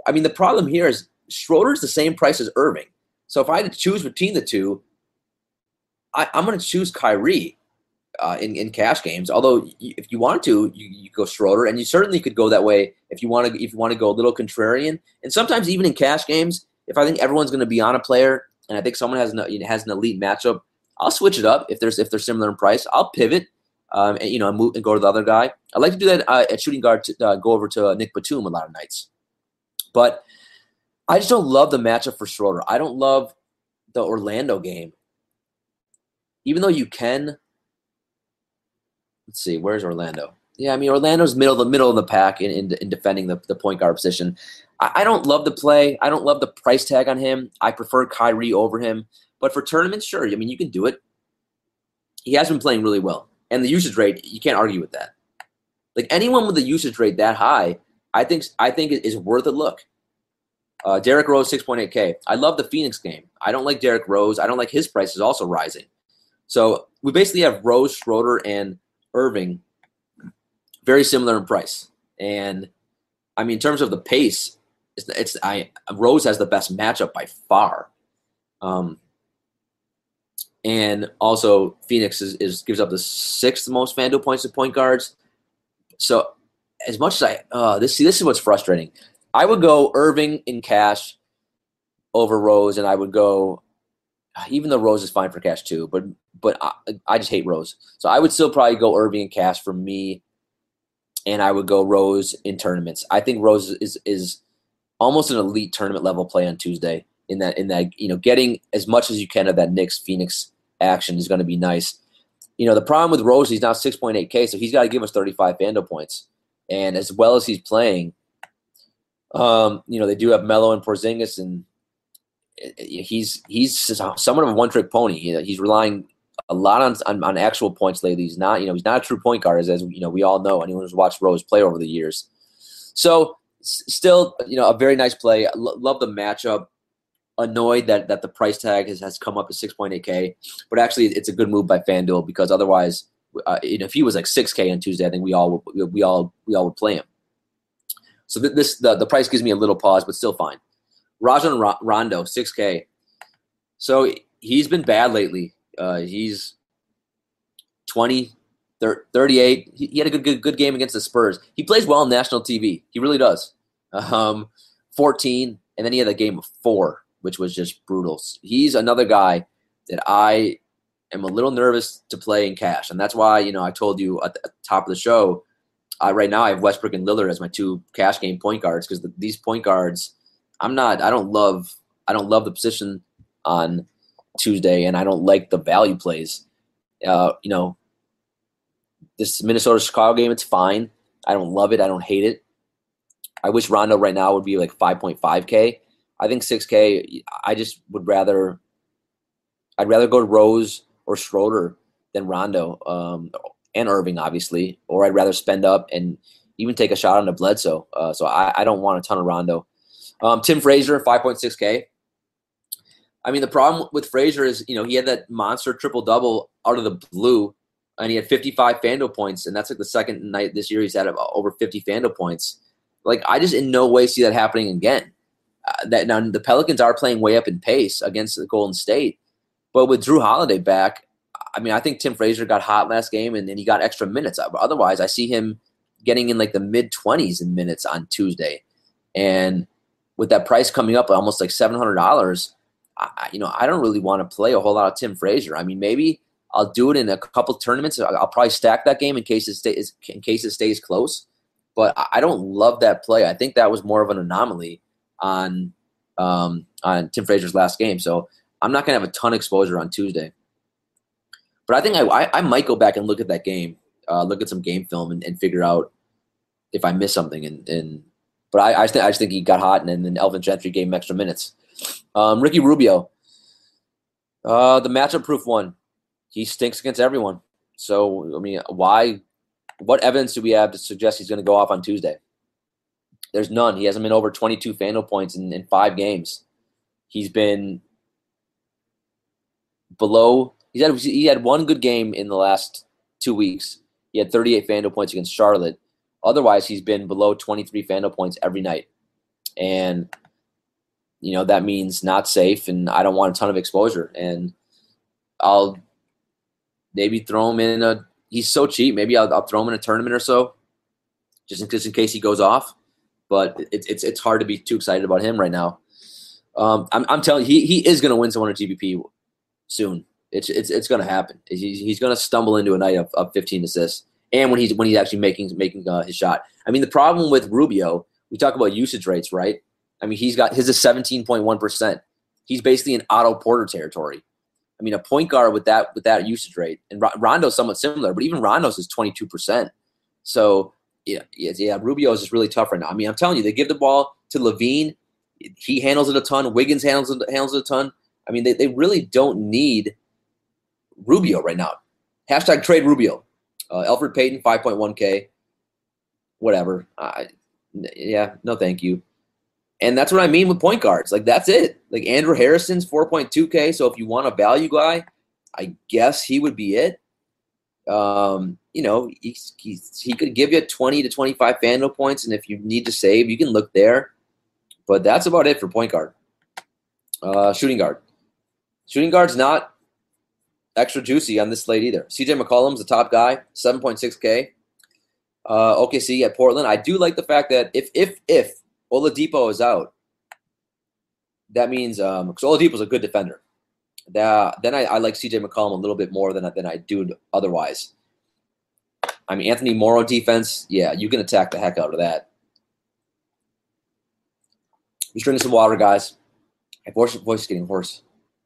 I mean, the problem here is Schroeder's the same price as Irving. So if I had to choose between the two, I, I'm going to choose Kyrie uh, in, in cash games. Although if you want to, you, you go Schroeder, and you certainly could go that way if you want to. If you want to go a little contrarian, and sometimes even in cash games, if I think everyone's going to be on a player, and I think someone has an, has an elite matchup, I'll switch it up if there's if they're similar in price. I'll pivot, um, and you know, move and go to the other guy. I like to do that uh, at shooting guard to uh, go over to uh, Nick Batum a lot of nights, but I just don't love the matchup for Schroeder. I don't love the Orlando game. Even though you can, let's see, where's Orlando? Yeah, I mean, Orlando's middle the middle of the pack in, in, in defending the, the point guard position. I, I don't love the play. I don't love the price tag on him. I prefer Kyrie over him. But for tournaments, sure. I mean, you can do it. He has been playing really well. And the usage rate, you can't argue with that. Like, anyone with a usage rate that high, I think I think it is worth a look. Uh, Derrick Rose, six point eight K. I love the Phoenix game. I don't like Derrick Rose. I don't like his price is also rising. So we basically have Rose, Schroeder, and Irving very similar in price. And, I mean, in terms of the pace, it's, it's I Rose has the best matchup by far. Um, and also Phoenix is, is gives up the sixth most FanDuel points to point guards. So as much as I uh, – this see this is what's frustrating. I would go Irving in cash over Rose, and I would go – even though Rose is fine for cash too, but but I, I just hate Rose. So I would still probably go Irving in cash for me, and I would go Rose in tournaments. I think Rose is is almost an elite tournament level play on Tuesday. In that in that you know getting as much as you can of that Knicks Phoenix action is going to be nice. You know the problem with Rose, he's now six point eight K, so he's got to give us thirty-five FanDuel points, and as well as he's playing, um, you know they do have Melo and Porzingis, and he's he's somewhat of a one-trick pony. You know, he's relying a lot on, on on actual points lately. He's not, you know, he's not a true point guard, as, as you know we all know. Anyone who's watched Rose play over the years. So still, you know, a very nice play. L- love the matchup. Annoyed that that the price tag has, has come up to six point eight K, but actually it's a good move by FanDuel because otherwise, uh, you know, if he was like six K on Tuesday, I think we all would, we all we all would play him. So th- this the the price gives me a little pause, but still fine. Rajon Rondo, six K. So he's been bad lately. Uh, he's twenty, thirty-eight. He, he had a good, good good game against the Spurs. He plays well on national T V. He really does. Um, fourteen, and then he had a game of four, which was just brutal. He's another guy that I am a little nervous to play in cash, and that's why, you know, I told you at the top of the show, uh, right now I have Westbrook and Lillard as my two cash game point guards because the, these point guards – I'm not. I don't love. I don't love the position on Tuesday, and I don't like the value plays. Uh, you know, this Minnesota Chicago game, it's fine. I don't love it. I don't hate it. I wish Rondo right now would be like five point five K. I think six K. I just would rather. I'd rather go to Rose or Schroeder than Rondo um, and Irving, obviously. Or I'd rather spend up and even take a shot on the Bledsoe. Uh, so I, I don't want a ton of Rondo. Um, Tim Frazier, five point six K. I mean, the problem with Frazier is, you know, he had that monster triple-double out of the blue, and he had fifty-five FanDuel points, and that's like the second night this year he's had over fifty FanDuel points. Like, I just in no way see that happening again. Uh, that now the Pelicans are playing way up in pace against the Golden State, but with Drew Holiday back, I mean, I think Tim Frazier got hot last game, and then he got extra minutes. Otherwise, I see him getting in like the mid-twenties in minutes on Tuesday, and with that price coming up almost like seven hundred dollars, I, you know, I don't really want to play a whole lot of Tim Frazier. I mean, maybe I'll do it in a couple tournaments. I'll probably stack that game in case it stays in case it stays close. But I don't love that play. I think that was more of an anomaly on um, on Tim Frazier's last game. So I'm not going to have a ton of exposure on Tuesday. But I think I I, I might go back and look at that game, uh, look at some game film, and, and figure out if I missed something. And, and but I I, th- I just think he got hot, and then Elvin Gentry gave him extra minutes. Um, Ricky Rubio, uh, the matchup proof one. He stinks against everyone. So I mean, why? What evidence do we have to suggest he's going to go off on Tuesday? There's none. He hasn't been over twenty-two FanDuel points in, in five games. He's been below. He's had he had one good game in the last two weeks. He had thirty-eight FanDuel points against Charlotte. Otherwise, he's been below twenty-three FanDuel points every night. And, you know, that means not safe, and I don't want a ton of exposure. And I'll maybe throw him in a – he's so cheap. Maybe I'll, I'll throw him in a tournament or so just in, just in case he goes off. But it's it's it's hard to be too excited about him right now. Um, I'm I'm telling you, he he is going to win someone at G B P soon. It's it's it's going to happen. He's he's going to stumble into a night of, of fifteen assists, and when he's when he's actually making making uh, his shot. I mean, the problem with Rubio, we talk about usage rates, right? I mean, he's got his is seventeen point one percent. He's basically in Otto Porter territory. I mean, a point guard with that with that usage rate, and Rondo's somewhat similar, but even Rondo's is twenty-two percent. So. Yeah, yeah, Rubio is just really tough right now. I mean, I'm telling you, they give the ball to LaVine. He handles it a ton. Wiggins handles it, handles it a ton. I mean, they, they really don't need Rubio right now. Hashtag trade Rubio. Uh, Elfrid Payton, five point one K. Whatever. I, yeah, no thank you. And that's what I mean with point guards. Like, that's it. Like, Andrew Harrison's four point two K, so if you want a value guy, I guess he would be it. Um, you know, he, he, he could give you twenty to twenty-five FanDuel points, and if you need to save, you can look there. But that's about it for point guard. Uh, shooting guard. Shooting guard's not extra juicy on this slate either. C J McCollum's the top guy, seven point six K. Uh, O K C at Portland. I do like the fact that if if if Oladipo is out, that means um, because Oladipo's a good defender. That, then I, I like C J McCollum a little bit more than, than I do otherwise. I mean, Anthony Morrow defense, yeah, you can attack the heck out of that. Just drinking some water, guys. My voice, voice is getting hoarse.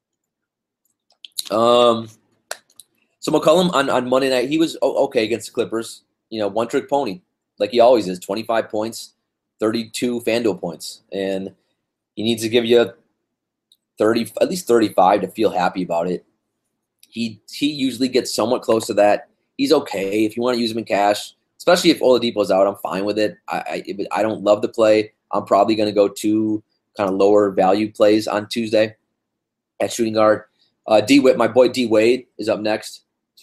Um, so McCollum on, on Monday night, he was okay against the Clippers. You know, one-trick pony, like he always is, twenty-five points, thirty-two FanDuel points. And he needs to give you thirty, at least thirty-five to feel happy about it. He he usually gets somewhat close to that. He's okay if you want to use him in cash, especially if Oladipo's out. I'm fine with it. I I, I don't love the play. I'm probably going to go two kind of lower value plays on Tuesday at shooting guard. Uh, D Wade, my boy D Wade is up next.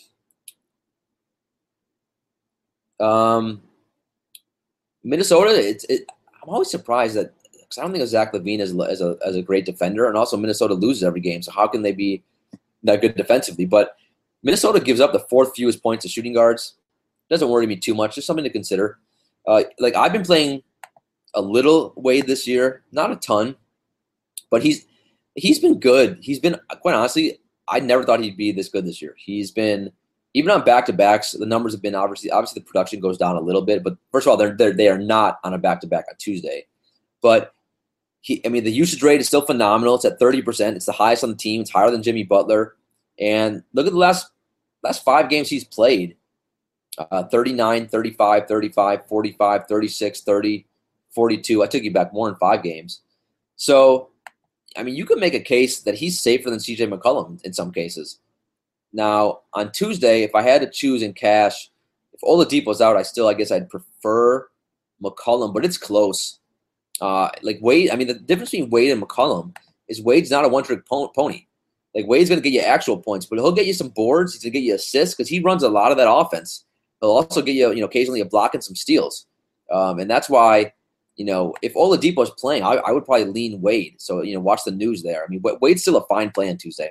Um, Minnesota. It's it, I'm always surprised that. I don't think of Zach LaVine as, as, a, as a great defender, and also Minnesota loses every game, so how can they be that good defensively? But Minnesota gives up the fourth fewest points to shooting guards. Doesn't worry me too much. Just something to consider. Uh, like I've been playing a little Wade this year, not a ton, but he's he's been good. He's been, quite honestly, I never thought he'd be this good this year. He's been, even on back-to-backs, the numbers have been obviously, obviously the production goes down a little bit, but first of all, they're, they're, they are not on a back-to-back on Tuesday. But He, I mean, the usage rate is still phenomenal. It's at thirty percent. It's the highest on the team. It's higher than Jimmy Butler. And look at the last last five games he's played. Uh, thirty-nine, thirty-five, thirty-five, forty-five, thirty-six, thirty, forty-two. I took you back more than five games. So, I mean, you could make a case that he's safer than C J McCollum in some cases. Now, on Tuesday, if I had to choose in cash, if Oladipo's out, I still, I guess I'd prefer McCollum, but it's close. Uh, like Wade, I mean, the difference between Wade and McCollum is Wade's not a one-trick pony. Like, Wade's going to get you actual points, but he'll get you some boards. He's going to get you assists because he runs a lot of that offense. He'll also get you, you know, occasionally a block and some steals. Um, and that's why, you know, if Oladipo's playing, I, I would probably lean Wade. So, you know, watch the news there. I mean, Wade's still a fine play on Tuesday.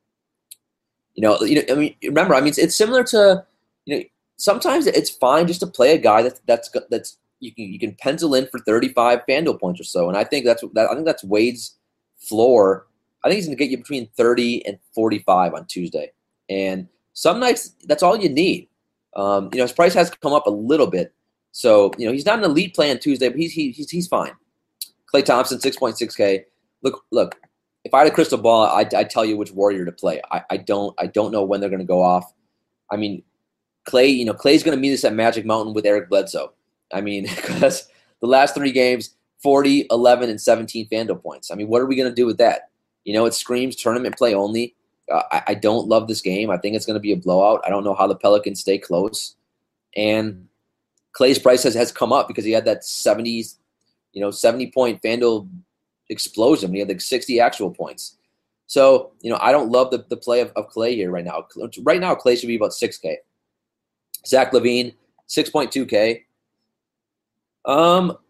You know, you know, I mean, remember, I mean, it's, it's similar to, you know, sometimes it's fine just to play a guy that's that's that's you can you can pencil in for thirty-five FanDuel points or so, and I think that's that. I think that's Wade's floor. I think he's going to get you between thirty and forty-five on Tuesday, and some nights that's all you need. Um, you know, his price has come up a little bit, so you know he's not an elite play on Tuesday, but he's he, he's he's fine. Klay Thompson, six point six K. Look, look. If I had a crystal ball, I'd, I'd tell you which Warrior to play. I, I don't I don't know when they're going to go off. I mean, Klay, you know, Klay's going to meet us at Magic Mountain with Eric Bledsoe. I mean, because the last three games, forty, eleven, and seventeen FanDuel points. I mean, what are we going to do with that? You know, it screams tournament play only. Uh, I, I don't love this game. I think it's going to be a blowout. I don't know how the Pelicans stay close. And Klay's price has, has come up because he had that seventy, you know, seventy-point FanDuel explosion. He had like sixty actual points. So, you know, I don't love the, the play of, of Klay here right now. Right now, Klay should be about six K. Zach LaVine, six point two K. Um,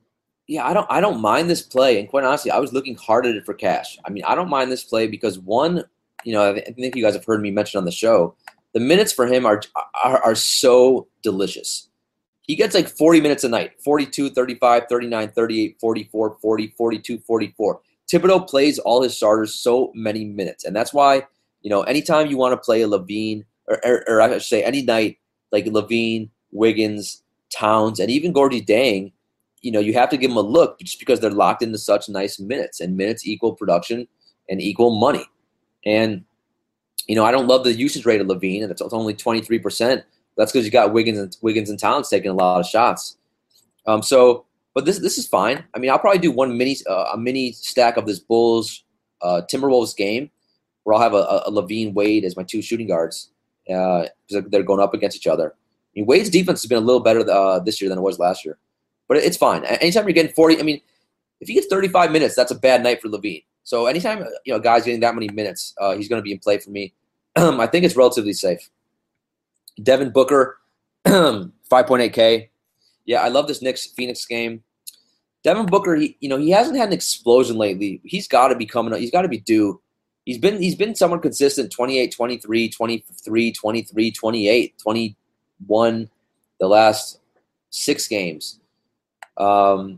Yeah, I don't I don't mind this play, and quite honestly, I was looking hard at it for cash. I mean, I don't mind this play because one, you know, I think you guys have heard me mention on the show, the minutes for him are are, are so delicious. He gets like forty minutes a night, forty-two, thirty-five, thirty-nine, thirty-eight, forty-four, forty, forty-two, forty-four. Thibodeau plays all his starters so many minutes, and that's why, you know, anytime you want to play a LaVine, or, or, or I should say any night, like LaVine, Wiggins, Towns, and even Gorgie Dang, you know, you have to give them a look just because they're locked into such nice minutes, and minutes equal production and equal money. And, you know, I don't love the usage rate of LaVine, and it's only twenty-three percent. That's because you got Wiggins and Wiggins and Towns taking a lot of shots. Um, so, but this this is fine. I mean, I'll probably do one mini uh, a mini stack of this Bulls uh, Timberwolves game where I'll have a, a LaVine Wade as my two shooting guards because uh, they're going up against each other. I mean, Wade's defense has been a little better uh, this year than it was last year, but it's fine. Anytime you're getting forty, I mean, if he gets thirty-five minutes, that's a bad night for LaVine. So anytime you know guys getting that many minutes, uh, he's going to be in play for me. I think it's relatively safe. Devin Booker, five point eight K. Yeah, I love this Knicks Phoenix game. Devin Booker, he, you know, he hasn't had an explosion lately. He's got to be coming. He's got to be due. He's been he's been somewhat consistent, twenty-eight, twenty-three, twenty-three, twenty-three, twenty-eight, twenty-one the last six games. Um,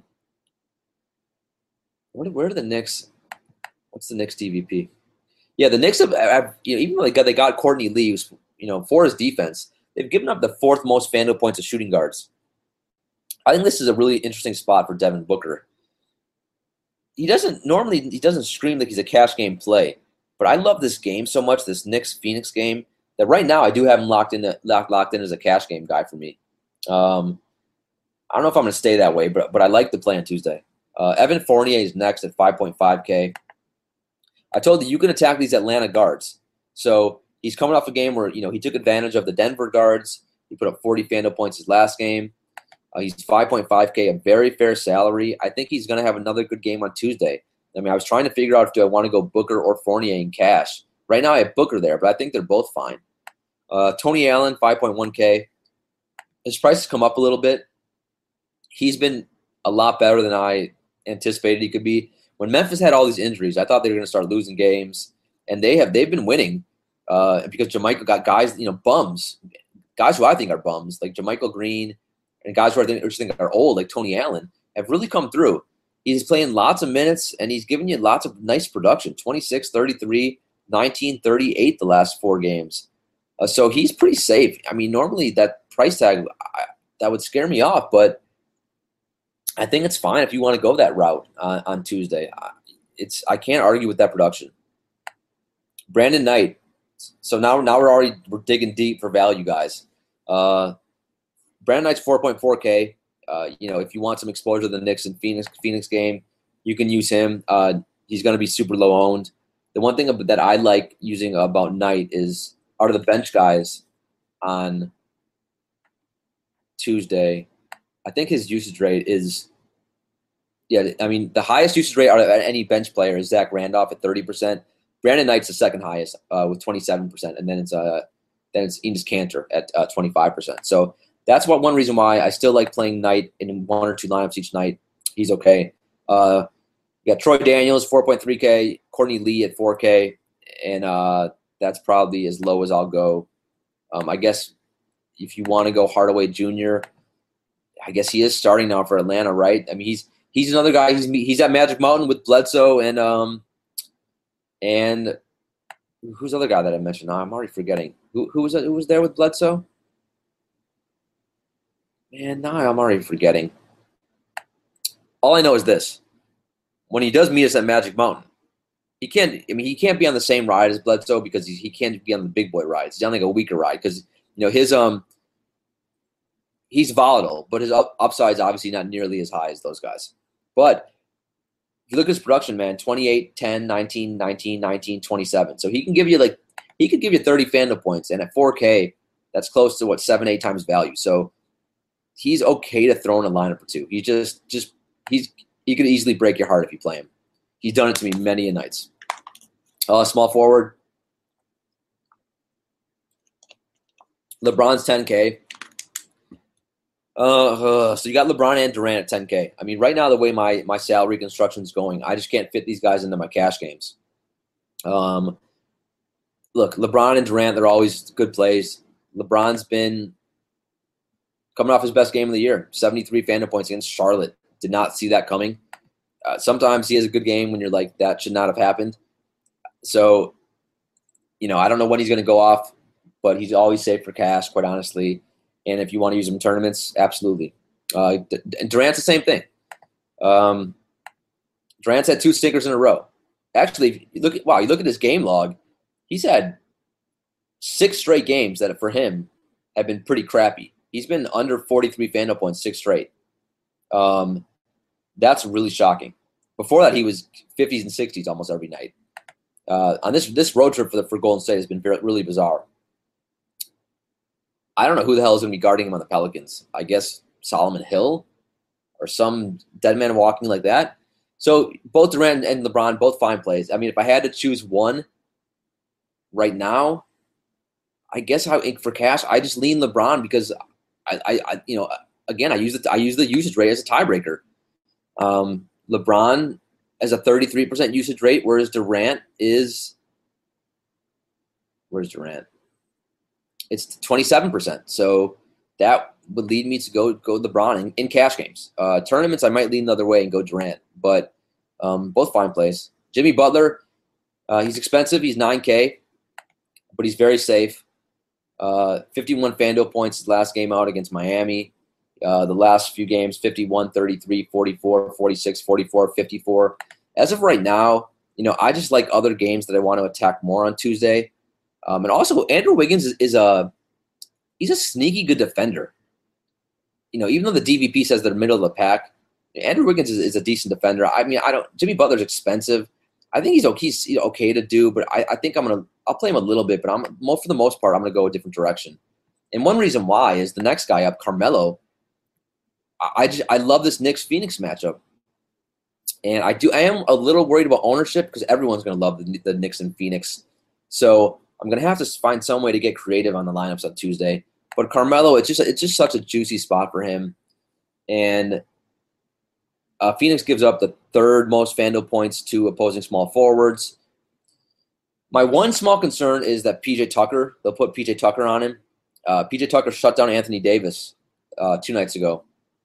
where, where are the Knicks? What's the Knicks D V P? Yeah, the Knicks have, have you know, even though they got, they got Courtney Lee, who's, you know, for his defense, they've given up the fourth most FanDuel points of shooting guards. I think this is a really interesting spot for Devin Booker. He doesn't normally he doesn't scream like he's a cash game play, but I love this game so much, this Knicks Phoenix game, that right now I do have him locked in locked, locked in as a cash game guy for me. Um, I don't know if I'm going to stay that way, but but I like the play on Tuesday. Uh, Evan Fournier is next at five point five K. I told you you can attack these Atlanta guards. So he's coming off a game where, you know, he took advantage of the Denver guards. He put up forty FanDuel points his last game. Uh, he's five point five K, a very fair salary. I think he's going to have another good game on Tuesday. I mean, I was trying to figure out if do I want to go Booker or Fournier in cash. Right now I have Booker there, but I think they're both fine. Uh, Tony Allen, five point one K. His price has come up a little bit. He's been a lot better than I anticipated he could be. When Memphis had all these injuries, I thought they were going to start losing games, and they have. They've been winning uh, because JaMychal got guys, you know, bums, guys who I think are bums, like JaMychal Green, and guys who I think, think are old, like Tony Allen, have really come through. He's playing lots of minutes, and he's giving you lots of nice production, twenty-six, thirty-three, nineteen, thirty-eight the last four games. Uh, so he's pretty safe. I mean, normally that price tag, I, that would scare me off, but I think it's fine if you want to go that route uh, on Tuesday. It's I can't argue with that production. Brandon Knight. So now, now we're already we're digging deep for value, guys. Uh, Brandon Knight's four point four K. Uh, you know, if you want some exposure to the Knicks and Phoenix Phoenix game, you can use him. Uh, he's going to be super low owned. The one thing that I like using about Knight is out of the bench guys on Tuesday, I think his usage rate is, yeah, I mean, the highest usage rate out of any bench player is Zach Randolph at thirty percent. Brandon Knight's the second highest uh, with twenty-seven percent, and then it's uh, then it's Enes Kanter at uh, twenty-five percent. So that's what one reason why I still like playing Knight in one or two lineups each night. He's okay. Uh, you got Troy Daniels, four point three K, Courtney Lee at four K, and uh, that's probably as low as I'll go. Um, I guess if you want to go Hardaway Junior, I guess he is starting now for Atlanta, right? I mean, he's he's another guy. He's he's at Magic Mountain with Bledsoe and um and who's the other guy that I mentioned? Now I'm already forgetting. Who who was who was there with Bledsoe? Man, now I'm already forgetting. All I know is this: when he does meet us at Magic Mountain, he can't. I mean, he can't be on the same ride as Bledsoe because he he can't be on the big boy rides. He's on like a weaker ride because you know his um. He's volatile, but his up, upside is obviously not nearly as high as those guys. But if you look at his production, man, twenty-eight, ten, nineteen, nineteen, nineteen, twenty-seven. So he can give you like he could give you thirty FanDuel points, and at four K, that's close to what seven, eight times value. So he's okay to throw in a lineup or two. He just just he's he could easily break your heart if you play him. He's done it to me many a nights. Uh, small forward, LeBron's ten K. Uh, uh, so you got LeBron and Durant at ten K. I mean, right now, the way my, my salary construction is going, I just can't fit these guys into my cash games. Um, look, LeBron and Durant, they're always good plays. LeBron's been coming off his best game of the year, seventy-three FanDuel points against Charlotte. Did not see that coming. Uh, sometimes he has a good game when you're like, that should not have happened. So, you know, I don't know when he's going to go off, but he's always safe for cash, quite honestly. And if you want to use him in tournaments, absolutely. Uh, and Durant's the same thing. Um, Durant's had two stinkers in a row. Actually, you look at wow, you look at his game log. He's had six straight games that for him have been pretty crappy. He's been under forty-three FanDuel points six straight. Um, that's really shocking. Before that, he was fifties and sixties almost every night. Uh, on this this road trip for the, for Golden State has been very, really bizarre. I don't know who the hell is going to be guarding him on the Pelicans. I guess Solomon Hill or some dead man walking like that. So both Durant and LeBron, both fine plays. I mean, if I had to choose one right now, I guess how for cash, I just lean LeBron because I, I, I you know, again, I use it. I use the usage rate as a tiebreaker. Um, LeBron has a thirty-three percent usage rate, whereas Durant is. Where's Durant? It's twenty-seven percent. So that would lead me to go go LeBron in, in cash games. Uh, tournaments, I might lean the other way and go Durant, but um, both fine plays. Jimmy Butler, uh, he's expensive. He's nine K, but he's very safe. Uh, fifty-one FanDuel points his last game out against Miami. Uh, the last few games, fifty-one, thirty-three, forty-four, forty-six, forty-four, fifty-four. As of right now, you know, I just like other games that I want to attack more on Tuesday. Um, and also, Andrew Wiggins is, is a he's a sneaky good defender. You know, even though the D V P says they're middle of the pack, Andrew Wiggins is, is a decent defender. I mean, I don't. Jimmy Butler's expensive. I think he's okay. He's okay to do, but I, I think I'm gonna. I'll play him a little bit, but I'm for the most part I'm gonna go a different direction. And one reason why is the next guy up, Carmelo. I I, just, I love this Knicks Phoenix matchup, and I do. I am a little worried about ownership because everyone's gonna love the, the Knicks and Phoenix. So I'm gonna have to find some way to get creative on the lineups on Tuesday. But Carmelo, it's just it's just such a juicy spot for him, and uh, Phoenix gives up the third most FanDuel points to opposing small forwards. My one small concern is that P J Tucker. They'll put P J Tucker on him. Uh, P J Tucker shut down Anthony Davis uh, two nights ago,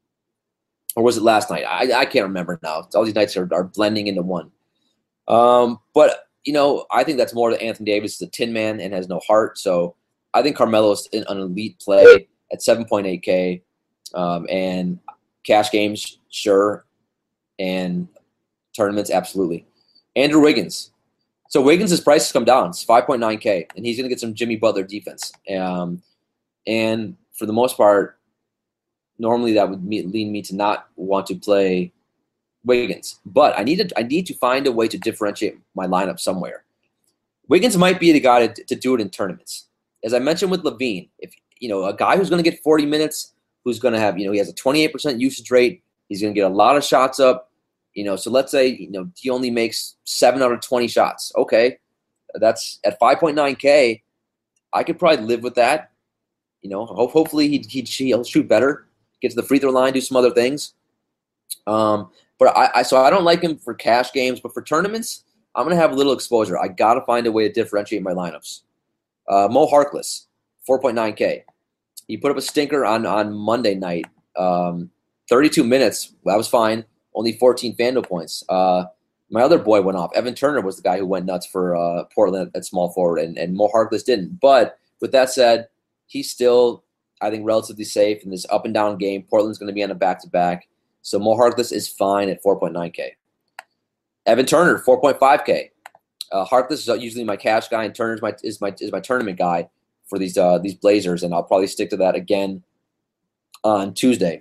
or was it last night? I I can't remember now. All these nights are, are blending into one. Um, but you know, I think that's more that Anthony Davis is a tin man and has no heart. So I think Carmelo is an elite play at seven point eight K, um, and cash games, sure, and tournaments, absolutely. Andrew Wiggins. So Wiggins' price has come down. It's five point nine K, and he's going to get some Jimmy Butler defense. Um, and for the most part, normally that would me- lead me to not want to play Wiggins. But I need to I need to find a way to differentiate my lineup somewhere. Wiggins might be the guy to, to do it in tournaments. As I mentioned with LaVine, if you know a guy who's going to get forty minutes, who's going to have you know he has a twenty-eight percent usage rate, he's going to get a lot of shots up. You know, so let's say you know he only makes seven out of twenty shots. Okay, that's at five point nine K. I could probably live with that. You know, hope, hopefully he he he'll shoot better, get to the free throw line, do some other things. Um, but I, I so I don't like him for cash games, but for tournaments, I'm gonna have a little exposure. I gotta find a way to differentiate my lineups. Uh, Mo Harkless, four point nine K. He put up a stinker on on Monday night. Um, thirty-two minutes. That was fine. Only fourteen FanDuel points. Uh, my other boy went off. Evan Turner was the guy who went nuts for uh, Portland at small forward, and, and Mo Harkless didn't. But with that said, he's still, I think, relatively safe in this up and down game. Portland's going to be on a back-to-back. So Mo Harkless is fine at four point nine K. Evan Turner, four point five K. Uh, Harkless is usually my cash guy, and Turner is my is my is my tournament guy for these uh, these Blazers, and I'll probably stick to that again on Tuesday.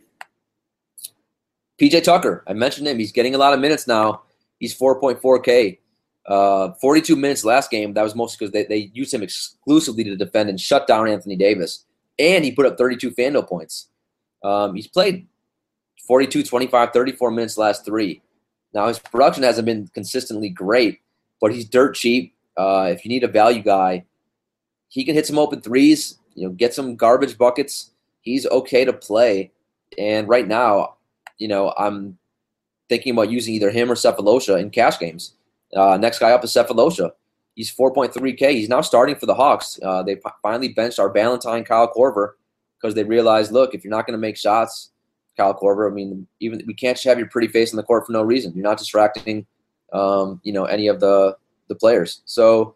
P J Tucker, I mentioned him. He's getting a lot of minutes now. He's four point four K. Uh, forty-two minutes last game. That was mostly because they, they used him exclusively to defend and shut down Anthony Davis. And he put up thirty-two FanDuel points. Um, he's played forty-two, twenty-five, thirty-four minutes last three. Now, his production hasn't been consistently great, but he's dirt cheap. Uh, if you need a value guy, he can hit some open threes, you know, get some garbage buckets. He's okay to play. And right now, you know, I'm thinking about using either him or Cephalosha in cash games. Uh, next guy up is Cephalosha. He's four point three K. He's now starting for the Hawks. Uh, they p- finally benched our Valentine, Kyle Korver, because they realized, look, if you're not going to make shots, Kyle Korver, I mean, even we can't just have your pretty face on the court for no reason. You're not distracting, um, you know, any of the the players. So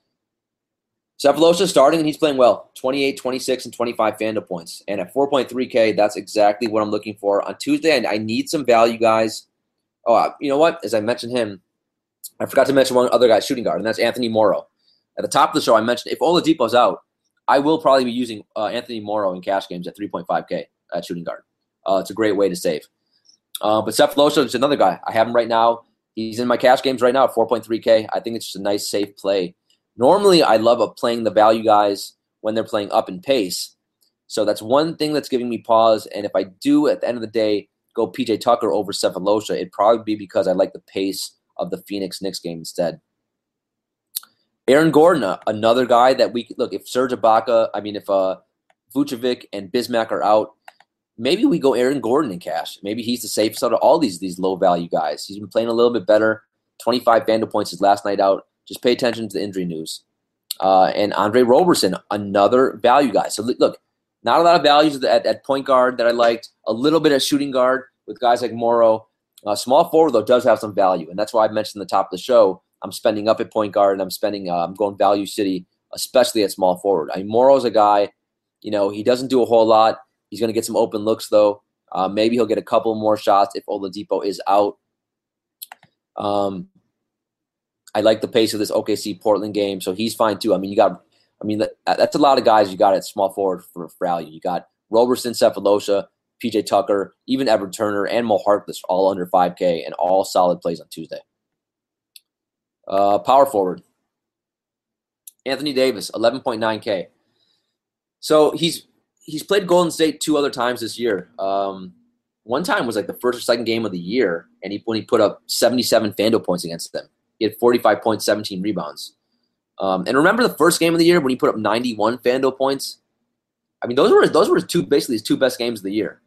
Cephalosha starting, and he's playing well. twenty-eight, twenty-six, and twenty-five FanDuel points. And at four point three K, that's exactly what I'm looking for. On Tuesday, I, I need some value, guys. Oh, you know what? As I mentioned him, I forgot to mention one other guy, shooting guard, and that's Anthony Morrow. At the top of the show, I mentioned if Oladipo's out, I will probably be using uh, Anthony Morrow in cash games at three point five K at shooting guard. Uh, it's a great way to save. Uh, but Cephalosha is another guy. I have him right now. He's in my cash games right now at four point three K. I think it's just a nice, safe play. Normally, I love playing the value guys when they're playing up in pace. So that's one thing that's giving me pause. And if I do, at the end of the day, go P J Tucker over Cephalosha, it'd probably be because I like the pace of the Phoenix Knicks game instead. Aaron Gordon, another guy that we – look, if Serge Ibaka – I mean, if uh, Vucevic and Bismack are out, maybe we go Aaron Gordon in cash. Maybe he's the safest out of all these these low-value guys. He's been playing a little bit better. twenty-five FanDuel points his last night out. Just pay attention to the injury news. Uh, and Andre Roberson, another value guy. So, look, not a lot of values at, at point guard that I liked. A little bit at shooting guard with guys like Morrow. Uh, small forward, though, does have some value. And that's why I mentioned at the top of the show, I'm spending up at point guard, and I'm spending uh, – I'm going value city, especially at small forward. I mean, Morrow's a guy, you know, he doesn't do a whole lot. He's going to get some open looks, though. Uh, maybe he'll get a couple more shots if Oladipo is out. Um, I like the pace of this O K C Portland game, so he's fine too. I mean, you got, I mean, that's a lot of guys you got at small forward for value. You got Roberson, Cephalosha, P J Tucker, even Everett Turner, and Mo Harkless, all under five K and all solid plays on Tuesday. Uh, power forward, Anthony Davis, eleven point nine K. So he's he's played Golden State two other times this year. Um, one time was like the first or second game of the year, and he when he put up seventy-seven FanDuel points against them. He had forty-five points, seventeen rebounds. Um, and remember the first game of the year when he put up ninety-one FanDuel points? I mean, those were those were his two basically his two best games of the year.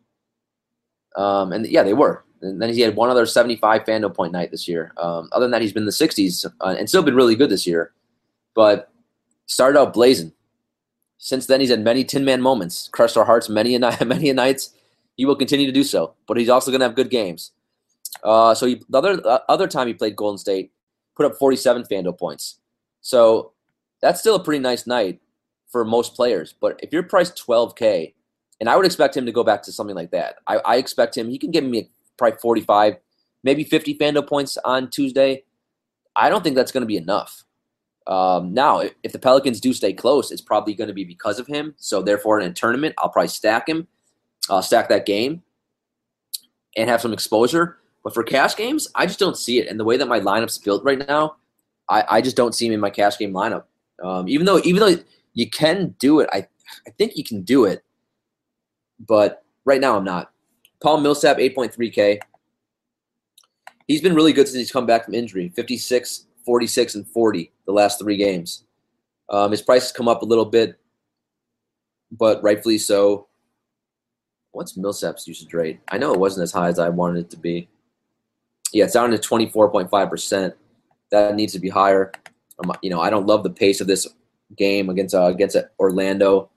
Um, and yeah, they were. And then he had one other seventy-five FanDuel point night this year. Um, other than that, he's been in the sixties uh, and still been really good this year. But started out blazing. Since then, he's had many tin-man moments, crushed our hearts many a night, many a nights. He will continue to do so, but he's also going to have good games. Uh, so he, the other uh, other time he played Golden State, put up forty-seven FanDuel points. So that's still a pretty nice night for most players. But if you're priced twelve K, and I would expect him to go back to something like that. I, I expect him, he can give me probably forty-five, maybe fifty FanDuel points on Tuesday. I don't think that's going to be enough. Um, now, if, if the Pelicans do stay close, it's probably going to be because of him. So therefore, in a tournament, I'll probably stack him, uh, stack that game, and have some exposure. But for cash games, I just don't see it. And the way that my lineup's built right now, I, I just don't see him in my cash game lineup. Um, even though even though you can do it, I I think you can do it. But right now I'm not. Paul Millsap, eight point three K. He's been really good since he's come back from injury. fifty-six, forty-six, and forty the last three games. Um, his price has come up a little bit, but rightfully so. What's Millsap's usage rate? I know it wasn't as high as I wanted it to be. Yeah, it's down to twenty-four point five percent. That needs to be higher. Um, you know, I don't love the pace of this game against uh, against Orlando.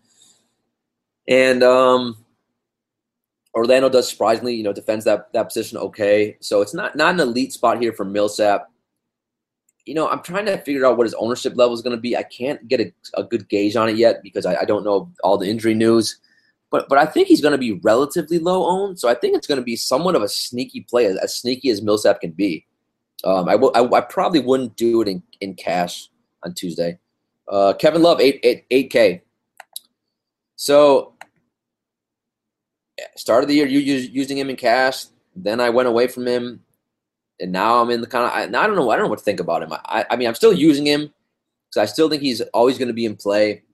And um, Orlando does surprisingly, you know, defends that, that position okay. So it's not, not an elite spot here for Millsap. You know, I'm trying to figure out what his ownership level is going to be. I can't get a, a good gauge on it yet because I, I don't know all the injury news. But but I think he's going to be relatively low owned. So I think it's going to be somewhat of a sneaky play, as, as sneaky as Millsap can be. Um, I, w- I, I probably wouldn't do it in, in cash on Tuesday. Uh, Kevin Love, eight, eight, eight K. So start of the year, you use, using him in cash. Then I went away from him. And now I'm in the kind of – I don't know I don't know what to think about him. I, I mean, I'm still using him because I still think he's always going to be in play.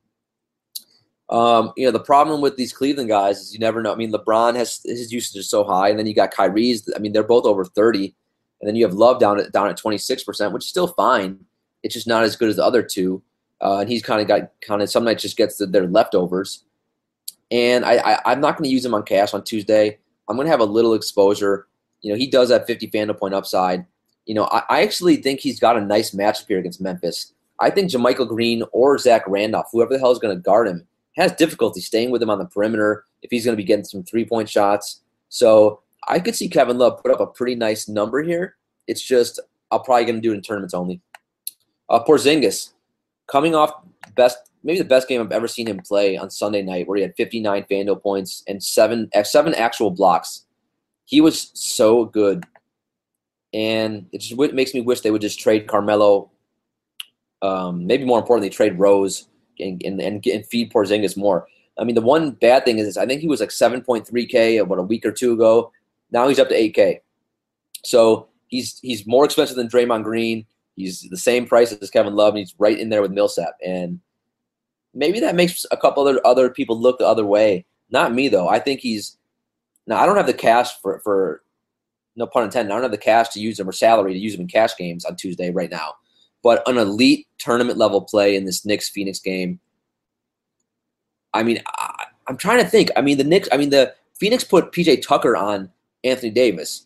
Um, you know, the problem with these Cleveland guys is you never know. I mean, LeBron has – his usage is so high. And then you got Kyrie's. I mean, they're both over thirty. And then you have Love down at down at twenty-six percent, which is still fine. It's just not as good as the other two. Uh, and he's kind of got kind of – some nights just gets the, their leftovers. And I, I, I'm not going to use him on cash on Tuesday. I'm going to have a little exposure. You know, he does have fifty FanDuel point upside. You know, I, I actually think he's got a nice matchup here against Memphis. I think JaMychal Green or Zach Randolph, whoever the hell is going to guard him, has difficulty staying with him on the perimeter if he's going to be getting some three-point shots. So I could see Kevin Love put up a pretty nice number here. It's just I'm probably going to do it in tournaments only. Uh, Porzingis, coming off best, maybe the best game I've ever seen him play on Sunday night, where he had fifty-nine FanDuel points and seven seven actual blocks. He was so good, and it just it makes me wish they would just trade Carmelo. Um, maybe more importantly, trade Rose and, and, and, and feed Porzingis more. I mean, the one bad thing is I think he was like seven point three K about a week or two ago. Now he's up to eight K. So he's he's more expensive than Draymond Green. He's the same price as Kevin Love, and he's right in there with Millsap. And maybe that makes a couple other other people look the other way. Not me, though. I think he's – now, I don't have the cash for, for – no pun intended. I don't have the cash to use him or salary to use him in cash games on Tuesday right now. But an elite tournament-level play in this Knicks-Phoenix game, I mean, I, I'm trying to think. I mean, the Knicks – I mean, the Phoenix put P J Tucker on Anthony Davis.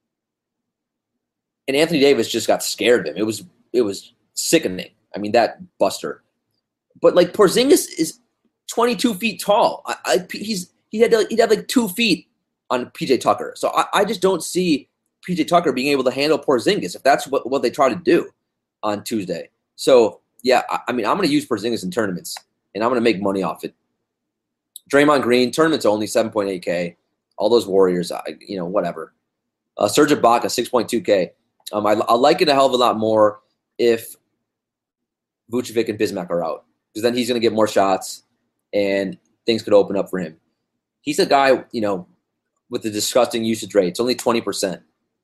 And Anthony Davis just got scared of him. It was it was sickening. I mean, that buster. But like Porzingis is twenty-two feet tall. I, I he's he had like, he'd have like two feet on P J Tucker. So I, I just don't see P J Tucker being able to handle Porzingis if that's what, what they try to do on Tuesday. So yeah, I, I mean, I'm going to use Porzingis in tournaments, and I'm going to make money off it. Draymond Green tournaments only seven point eight K. All those Warriors, I, you know, whatever. Uh, Serge Ibaka six point two K. Um, I, I like it a hell of a lot more if Vucevic and Bismack are out, because then he's going to get more shots and things could open up for him. He's a guy, you know, with the disgusting usage rate. It's only twenty percent.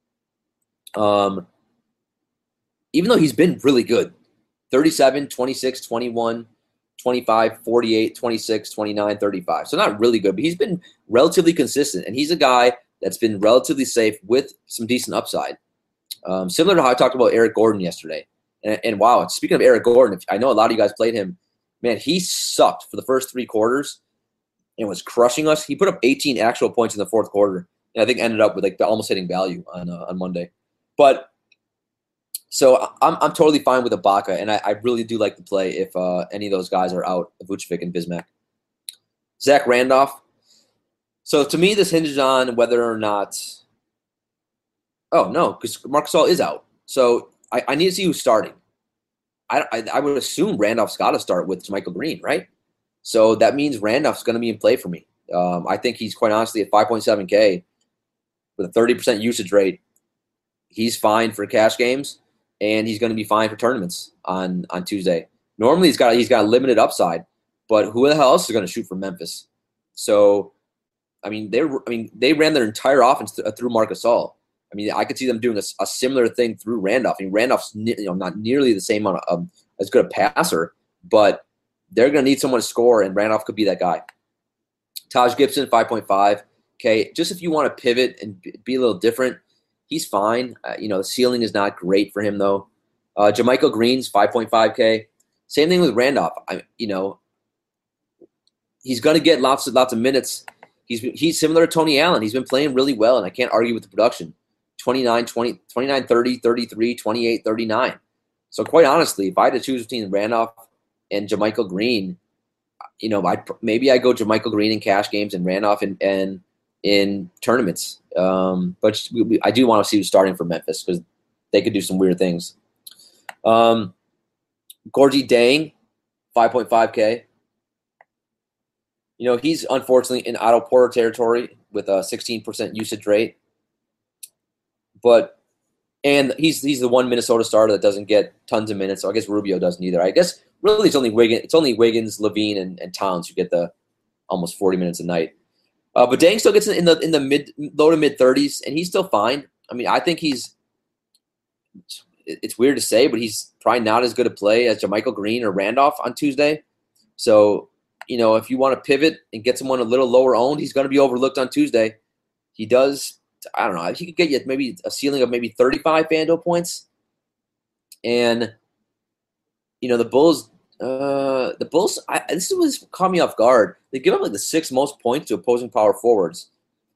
Um, even though he's been really good, thirty-seven, twenty-six, twenty-one, twenty-five, forty-eight, twenty-six, twenty-nine, thirty-five. So not really good, but he's been relatively consistent, and he's a guy that's been relatively safe with some decent upside. Um, similar to how I talked about Eric Gordon yesterday. And, and wow, speaking of Eric Gordon, I know a lot of you guys played him. Man, he sucked for the first three quarters and was crushing us. He put up eighteen actual points in the fourth quarter, and I think ended up with like almost hitting value on uh, on Monday. But so I'm I'm totally fine with Ibaka, and I, I really do like the play if uh, any of those guys are out, Vucevic and Bismack. Zach Randolph. So to me, this hinges on whether or not. Oh, no, because Marc Gasol is out. So I, I need to see who's starting. I, I, I would assume Randolph's got to start with JaMychal Green, right? So that means Randolph's going to be in play for me. Um, I think he's quite honestly at five point seven K with a thirty percent usage rate. He's fine for cash games, and he's going to be fine for tournaments on, on Tuesday. Normally he's got he's got a limited upside, but who the hell else is going to shoot for Memphis? So, I mean, they I mean they ran their entire offense th- through Marc Gasol. I mean, I could see them doing a, a similar thing through Randolph. I mean, Randolph's ne- you know not nearly the same amount of um, as good a passer, but they're going to need someone to score, and Randolph could be that guy. Taj Gibson, five point five K. Just if you want to pivot and be a little different, he's fine. Uh, you know, the ceiling is not great for him, though. Uh, JaMychal Green's five point five K. Same thing with Randolph. I, you know, he's going to get lots of lots of minutes. He's he's similar to Tony Allen. He's been playing really well, and I can't argue with the production. twenty-nine, twenty, twenty-nine, thirty, thirty-three, twenty-eight, thirty-nine. So quite honestly, if I had to choose between Randolph and JaMychal Green, you know, I maybe I go JaMychal Green in cash games and Randolph in in, in tournaments. Um, but we, we, I do want to see who's starting for Memphis because they could do some weird things. Um, Gorgie Dang, five point five K. You know, he's unfortunately in Otto Porter territory with a sixteen percent usage rate. But and he's he's the one Minnesota starter that doesn't get tons of minutes. So I guess Rubio doesn't either. I guess really it's only Wiggins, it's only Wiggins, Levine, and, and Towns who get the almost forty minutes a night. Uh, but Dang still gets in the in the mid low to mid thirties, and he's still fine. I mean, I think he's. It's weird to say, but he's probably not as good a play as JaMychal Green or Randolph on Tuesday. So, you know, if you want to pivot and get someone a little lower owned, he's going to be overlooked on Tuesday. He does. I don't know. He could get you maybe a ceiling of maybe thirty-five FanDuel points. And, you know, the Bulls, uh, the Bulls, I, this was caught me off guard. They give up like the sixth most points to opposing power forwards.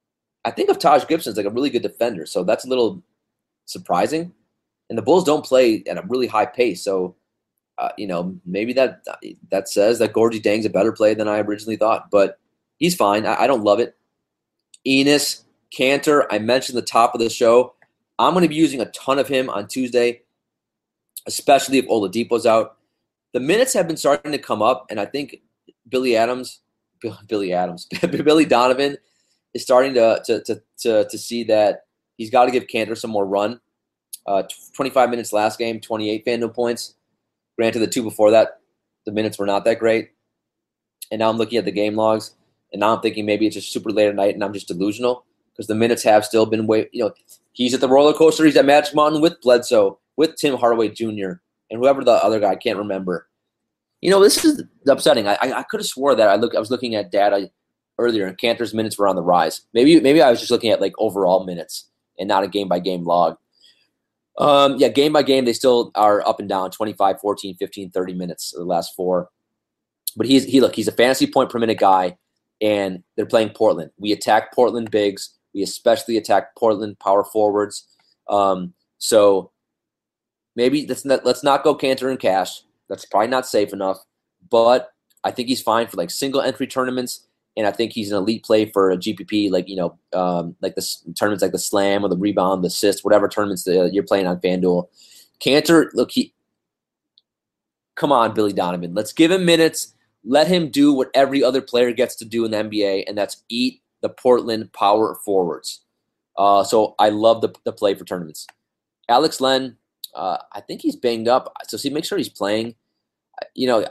I think of Taj Gibson as like a really good defender, so that's a little surprising. And the Bulls don't play at a really high pace, so uh, you know maybe that that says that Gorgui Dieng's a better player than I originally thought. But he's fine. I, I don't love it. Enes Kanter, I mentioned the top of the show. I'm going to be using a ton of him on Tuesday, especially if Oladipo's out. The minutes have been starting to come up, and I think Billy Adams, Billy Adams, Billy Donovan is starting to to to to, to see that he's got to give Kanter some more run. Uh, twenty-five minutes last game, twenty-eight FanDuel points. Granted, the two before that, the minutes were not that great. And now I'm looking at the game logs, and now I'm thinking maybe it's just super late at night, and I'm just delusional because the minutes have still been way. You know, he's at the roller coaster. He's at Magic Mountain with Bledsoe, with Tim Hardaway Junior, and whoever the other guy, I can't remember. You know, this is upsetting. I I, I could have swore that I look I was looking at data earlier, and Kanter's minutes were on the rise. Maybe maybe I was just looking at like overall minutes and not a game by game log. Um, yeah, game by game, they still are up and down, twenty-five, fourteen, fifteen, thirty minutes, the last four. But he's he look, he's a fantasy point per minute guy, and they're playing Portland. We attack Portland bigs. We especially attack Portland power forwards. Um, so maybe let's not, let's not go Kanter and cash. That's probably not safe enough. But I think he's fine for like single entry tournaments. And I think he's an elite play for a G P P, like, you know, um, like the tournaments like the Slam or the Rebound, the Assist, whatever tournaments that you're playing on FanDuel. Kanter, look, he, come on, Billy Donovan. Let's give him minutes. Let him do what every other player gets to do in the N B A, and that's eat the Portland power forwards. Uh, so I love the, the play for tournaments. Alex Len, uh, I think he's banged up. So see, make sure he's playing. You know,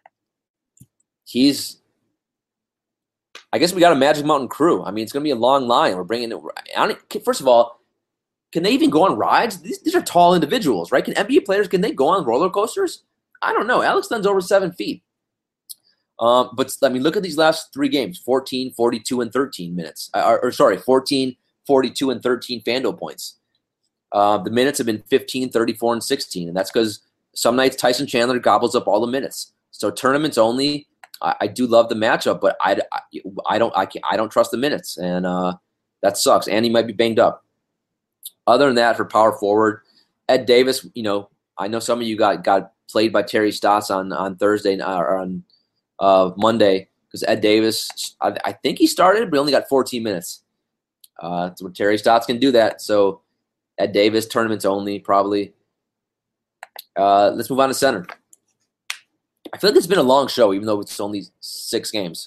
he's – I guess we got a Magic Mountain crew. I mean, it's going to be a long line. We're bringing it. First of all, can they even go on rides? These, these are tall individuals, right? Can N B A players, can they go on roller coasters? I don't know. Alex Len's over seven feet. Um, but, I mean, look at these last three games, fourteen, forty-two, and thirteen minutes. Or, or sorry, fourteen, forty-two, and thirteen FanDuel points. Uh, the minutes have been fifteen, thirty-four, and sixteen. And that's because some nights Tyson Chandler gobbles up all the minutes. So tournaments only – I do love the matchup, but I, I, I don't I, can't, I don't trust the minutes, and uh, that sucks. And he might be banged up. Other than that, for power forward, Ed Davis, you know, I know some of you got, got played by Terry Stotts on, on Thursday or on uh, Monday because Ed Davis, I, I think he started, but he only got fourteen minutes. Uh, so Terry Stotts can do that. So Ed Davis, tournaments only, probably. Uh, let's move on to center. I feel like it's been a long show, even though it's only six games.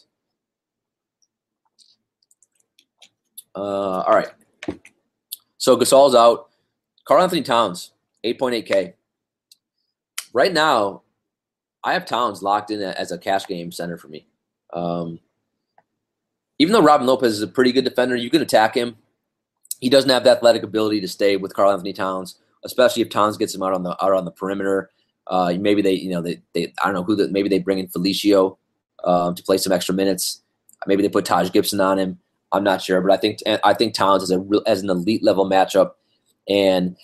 Uh, all right. So Gasol's out. Karl-Anthony Towns, eight point eight K. Right now, I have Towns locked in as a cash game center for me. Um, even though Robin Lopez is a pretty good defender, you can attack him. He doesn't have the athletic ability to stay with Karl-Anthony Towns, especially if Towns gets him out on the out on the perimeter. Uh, maybe they, you know, they, they, I don't know who, the, maybe they bring in Felicio um, to play some extra minutes. Maybe they put Taj Gibson on him. I'm not sure, but I think I think Towns is a real, as an elite level matchup. And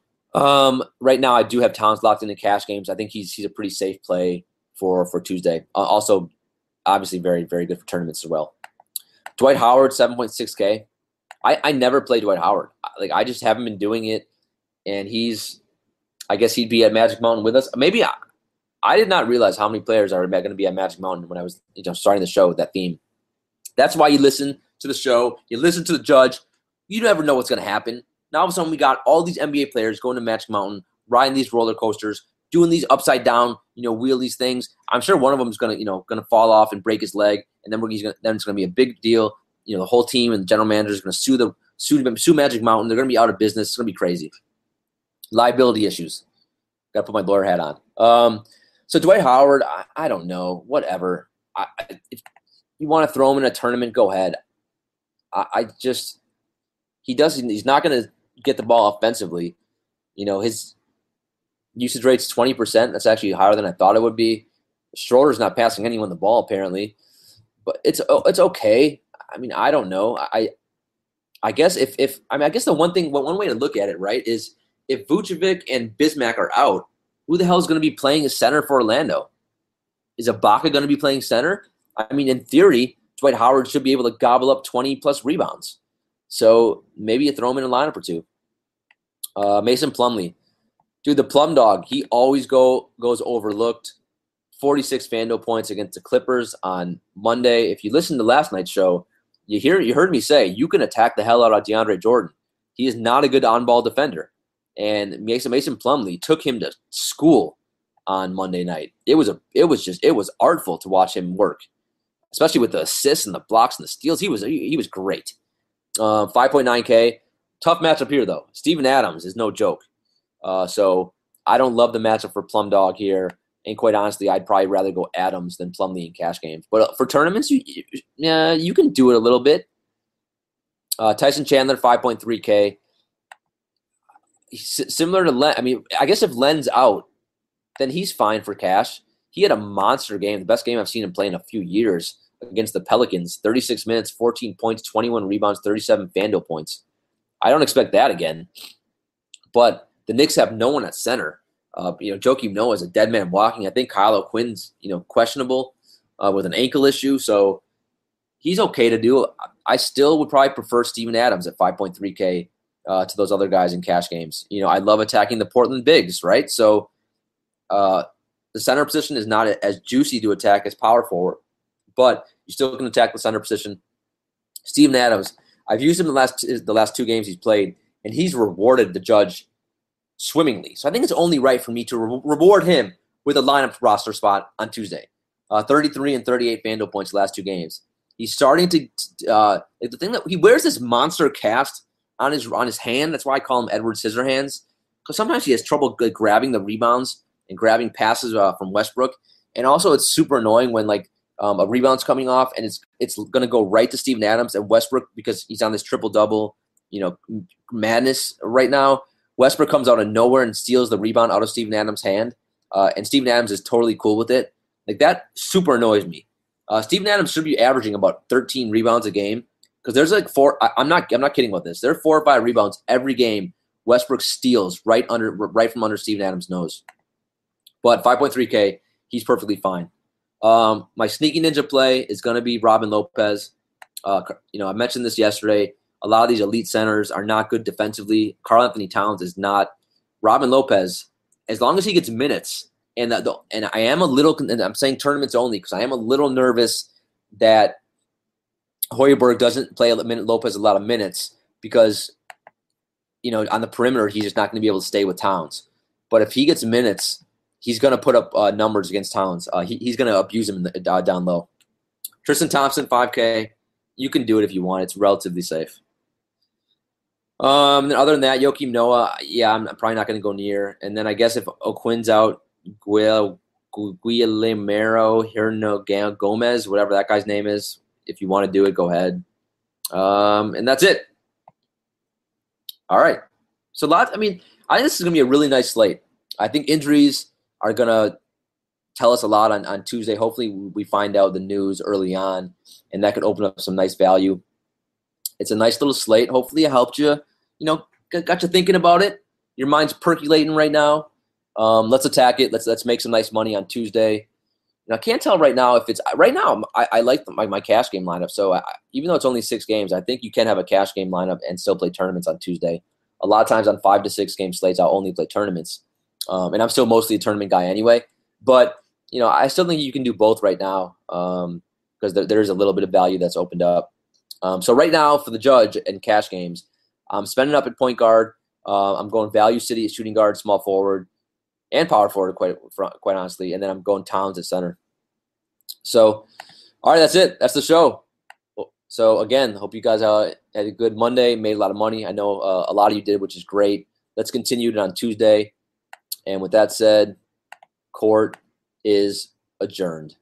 um, right now, I do have Towns locked into cash games. I think he's he's a pretty safe play for for Tuesday. Uh, also, obviously, very very good for tournaments as well. Dwight Howard, seven point six K. I I never play Dwight Howard. Like I just haven't been doing it, and he's. I guess he'd be at Magic Mountain with us. Maybe I, I did not realize how many players are going to be at Magic Mountain when I was you know, starting the show with that theme. That's why you listen to the show. You listen to the judge. You never know what's going to happen. Now all of a sudden we got all these N B A players going to Magic Mountain, riding these roller coasters, doing these upside down, you know, wheel these things. I'm sure one of them is going to, you know, going to fall off and break his leg, and then we're gonna, then it's going to be a big deal. You know, the whole team and the general manager is going to sue the sue, sue Magic Mountain. They're going to be out of business. It's going to be crazy. Liability issues. Got to put my lawyer hat on. Um, so Dwight Howard, I, I don't know, whatever. I, I, if you want to throw him in a tournament, go ahead. I, I just he doesn't. He's not going to get the ball offensively. You know, his usage rate's twenty percent. That's actually higher than I thought it would be. Schroeder's not passing anyone the ball apparently, but it's it's okay. I mean, I don't know. I I guess if if I mean, I guess the one thing, one way to look at it, right, is. If Vucevic and Bismack are out, who the hell is going to be playing as center for Orlando? Is Ibaka going to be playing center? I mean, in theory, Dwight Howard should be able to gobble up twenty-plus rebounds. So maybe you throw him in a lineup or two. Uh, Mason Plumlee. Dude, the Plum Dog, he always go goes overlooked. forty-six FanDuel points against the Clippers on Monday. If you listen to last night's show, you hear you heard me say you can attack the hell out of DeAndre Jordan. He is not a good on-ball defender. And Mason Mason Plumlee took him to school on Monday night. It was a it was just it was artful to watch him work, especially with the assists and the blocks and the steals. He was he, he was great. Uh, five point nine K. Tough matchup here though. Steven Adams is no joke. Uh, so I don't love the matchup for Plum Dog here. And quite honestly, I'd probably rather go Adams than Plumlee in cash games. But for tournaments, you you, yeah, you can do it a little bit. Uh, Tyson Chandler, five point three K. He's similar to Len. I mean, I guess if Len's out, then he's fine for cash. He had a monster game, the best game I've seen him play in a few years against the Pelicans. thirty-six minutes, fourteen points, twenty-one rebounds, thirty-seven FanDuel points. I don't expect that again. But the Knicks have no one at center. Uh, you know, Joakim Noah is a dead man walking. I think Kyle O'Quinn's, you know, questionable uh, with an ankle issue, so he's okay to do. I still would probably prefer Steven Adams at five point three K uh, to those other guys in cash games. You know, I love attacking the Portland bigs, right? So uh, the center position is not as juicy to attack as power forward, but you still can attack the center position. Steven Adams, I've used him the last the last two games he's played, and he's rewarded the Judge swimmingly. So I think it's only right for me to re- reward him with a lineup roster spot on Tuesday. Uh, thirty-three and thirty-eight FanDuel points the last two games. He's starting to uh, – the thing that he wears this monster cast on his on his hand. That's why I call him Edward Scissorhands, because sometimes he has trouble like, grabbing the rebounds and grabbing passes uh, from Westbrook. And also it's super annoying when like um, a rebound's coming off and it's it's going to go right to Steven Adams and Westbrook because he's on this triple-double, you know, madness right now. Westbrook comes out of nowhere and steals the rebound out of Steven Adams' hand, uh, and Steven Adams is totally cool with it. Like, that super annoys me. Uh, Steven Adams should be averaging about thirteen rebounds a game because there's like four. I, I'm not. I'm not kidding about this. There are four or five rebounds every game. Westbrook steals right under, right from under Steven Adams' nose. But five point three K, he's perfectly fine. Um, my sneaky ninja play is going to be Robin Lopez. Uh, you know, I mentioned this yesterday. A lot of these elite centers are not good defensively. Karl Anthony Towns is not. Robin Lopez, as long as he gets minutes, and the, and I am a little, and I'm saying tournaments only because I am a little nervous that Hoiberg doesn't play Lopez a lot of minutes because, you know, on the perimeter he's just not going to be able to stay with Towns. But if he gets minutes, he's going to put up uh, numbers against Towns. Uh, he, he's going to abuse him in the, uh, down low. Tristan Thompson, five K. You can do it if you want. It's relatively safe. Um, and other than that, Joakim Noah, yeah, I'm probably not going to go near. And then I guess if O'Quinn's out, Guillermo Herno Gomez, whatever that guy's name is, if you want to do it, go ahead. Um, and that's it. All right. So, lots. I mean, I think this is going to be a really nice slate. I think injuries are going to tell us a lot on, on Tuesday. Hopefully, we find out the news early on, and that could open up some nice value. It's a nice little slate. Hopefully, it helped you. You know, got you thinking about it. Your mind's percolating right now. Um, let's attack it. Let's let's make some nice money on Tuesday. Now, I can't tell right now if it's right now. I, I like my, my cash game lineup. So I, even though it's only six games, I think you can have a cash game lineup and still play tournaments on Tuesday. A lot of times on five to six game slates, I'll only play tournaments, um, and I'm still mostly a tournament guy anyway. But you know, I still think you can do both right now because um, there, there's a little bit of value that's opened up. Um, so right now for the Judge and cash games, I'm spending up at point guard. Uh, I'm going value city at shooting guard, small forward, and power forward, quite quite honestly. And then I'm going Towns at center. So, all right, that's it. That's the show. So, again, hope you guys uh, had a good Monday, made a lot of money. I know uh, a lot of you did, which is great. Let's continue it on Tuesday. And with that said, court is adjourned.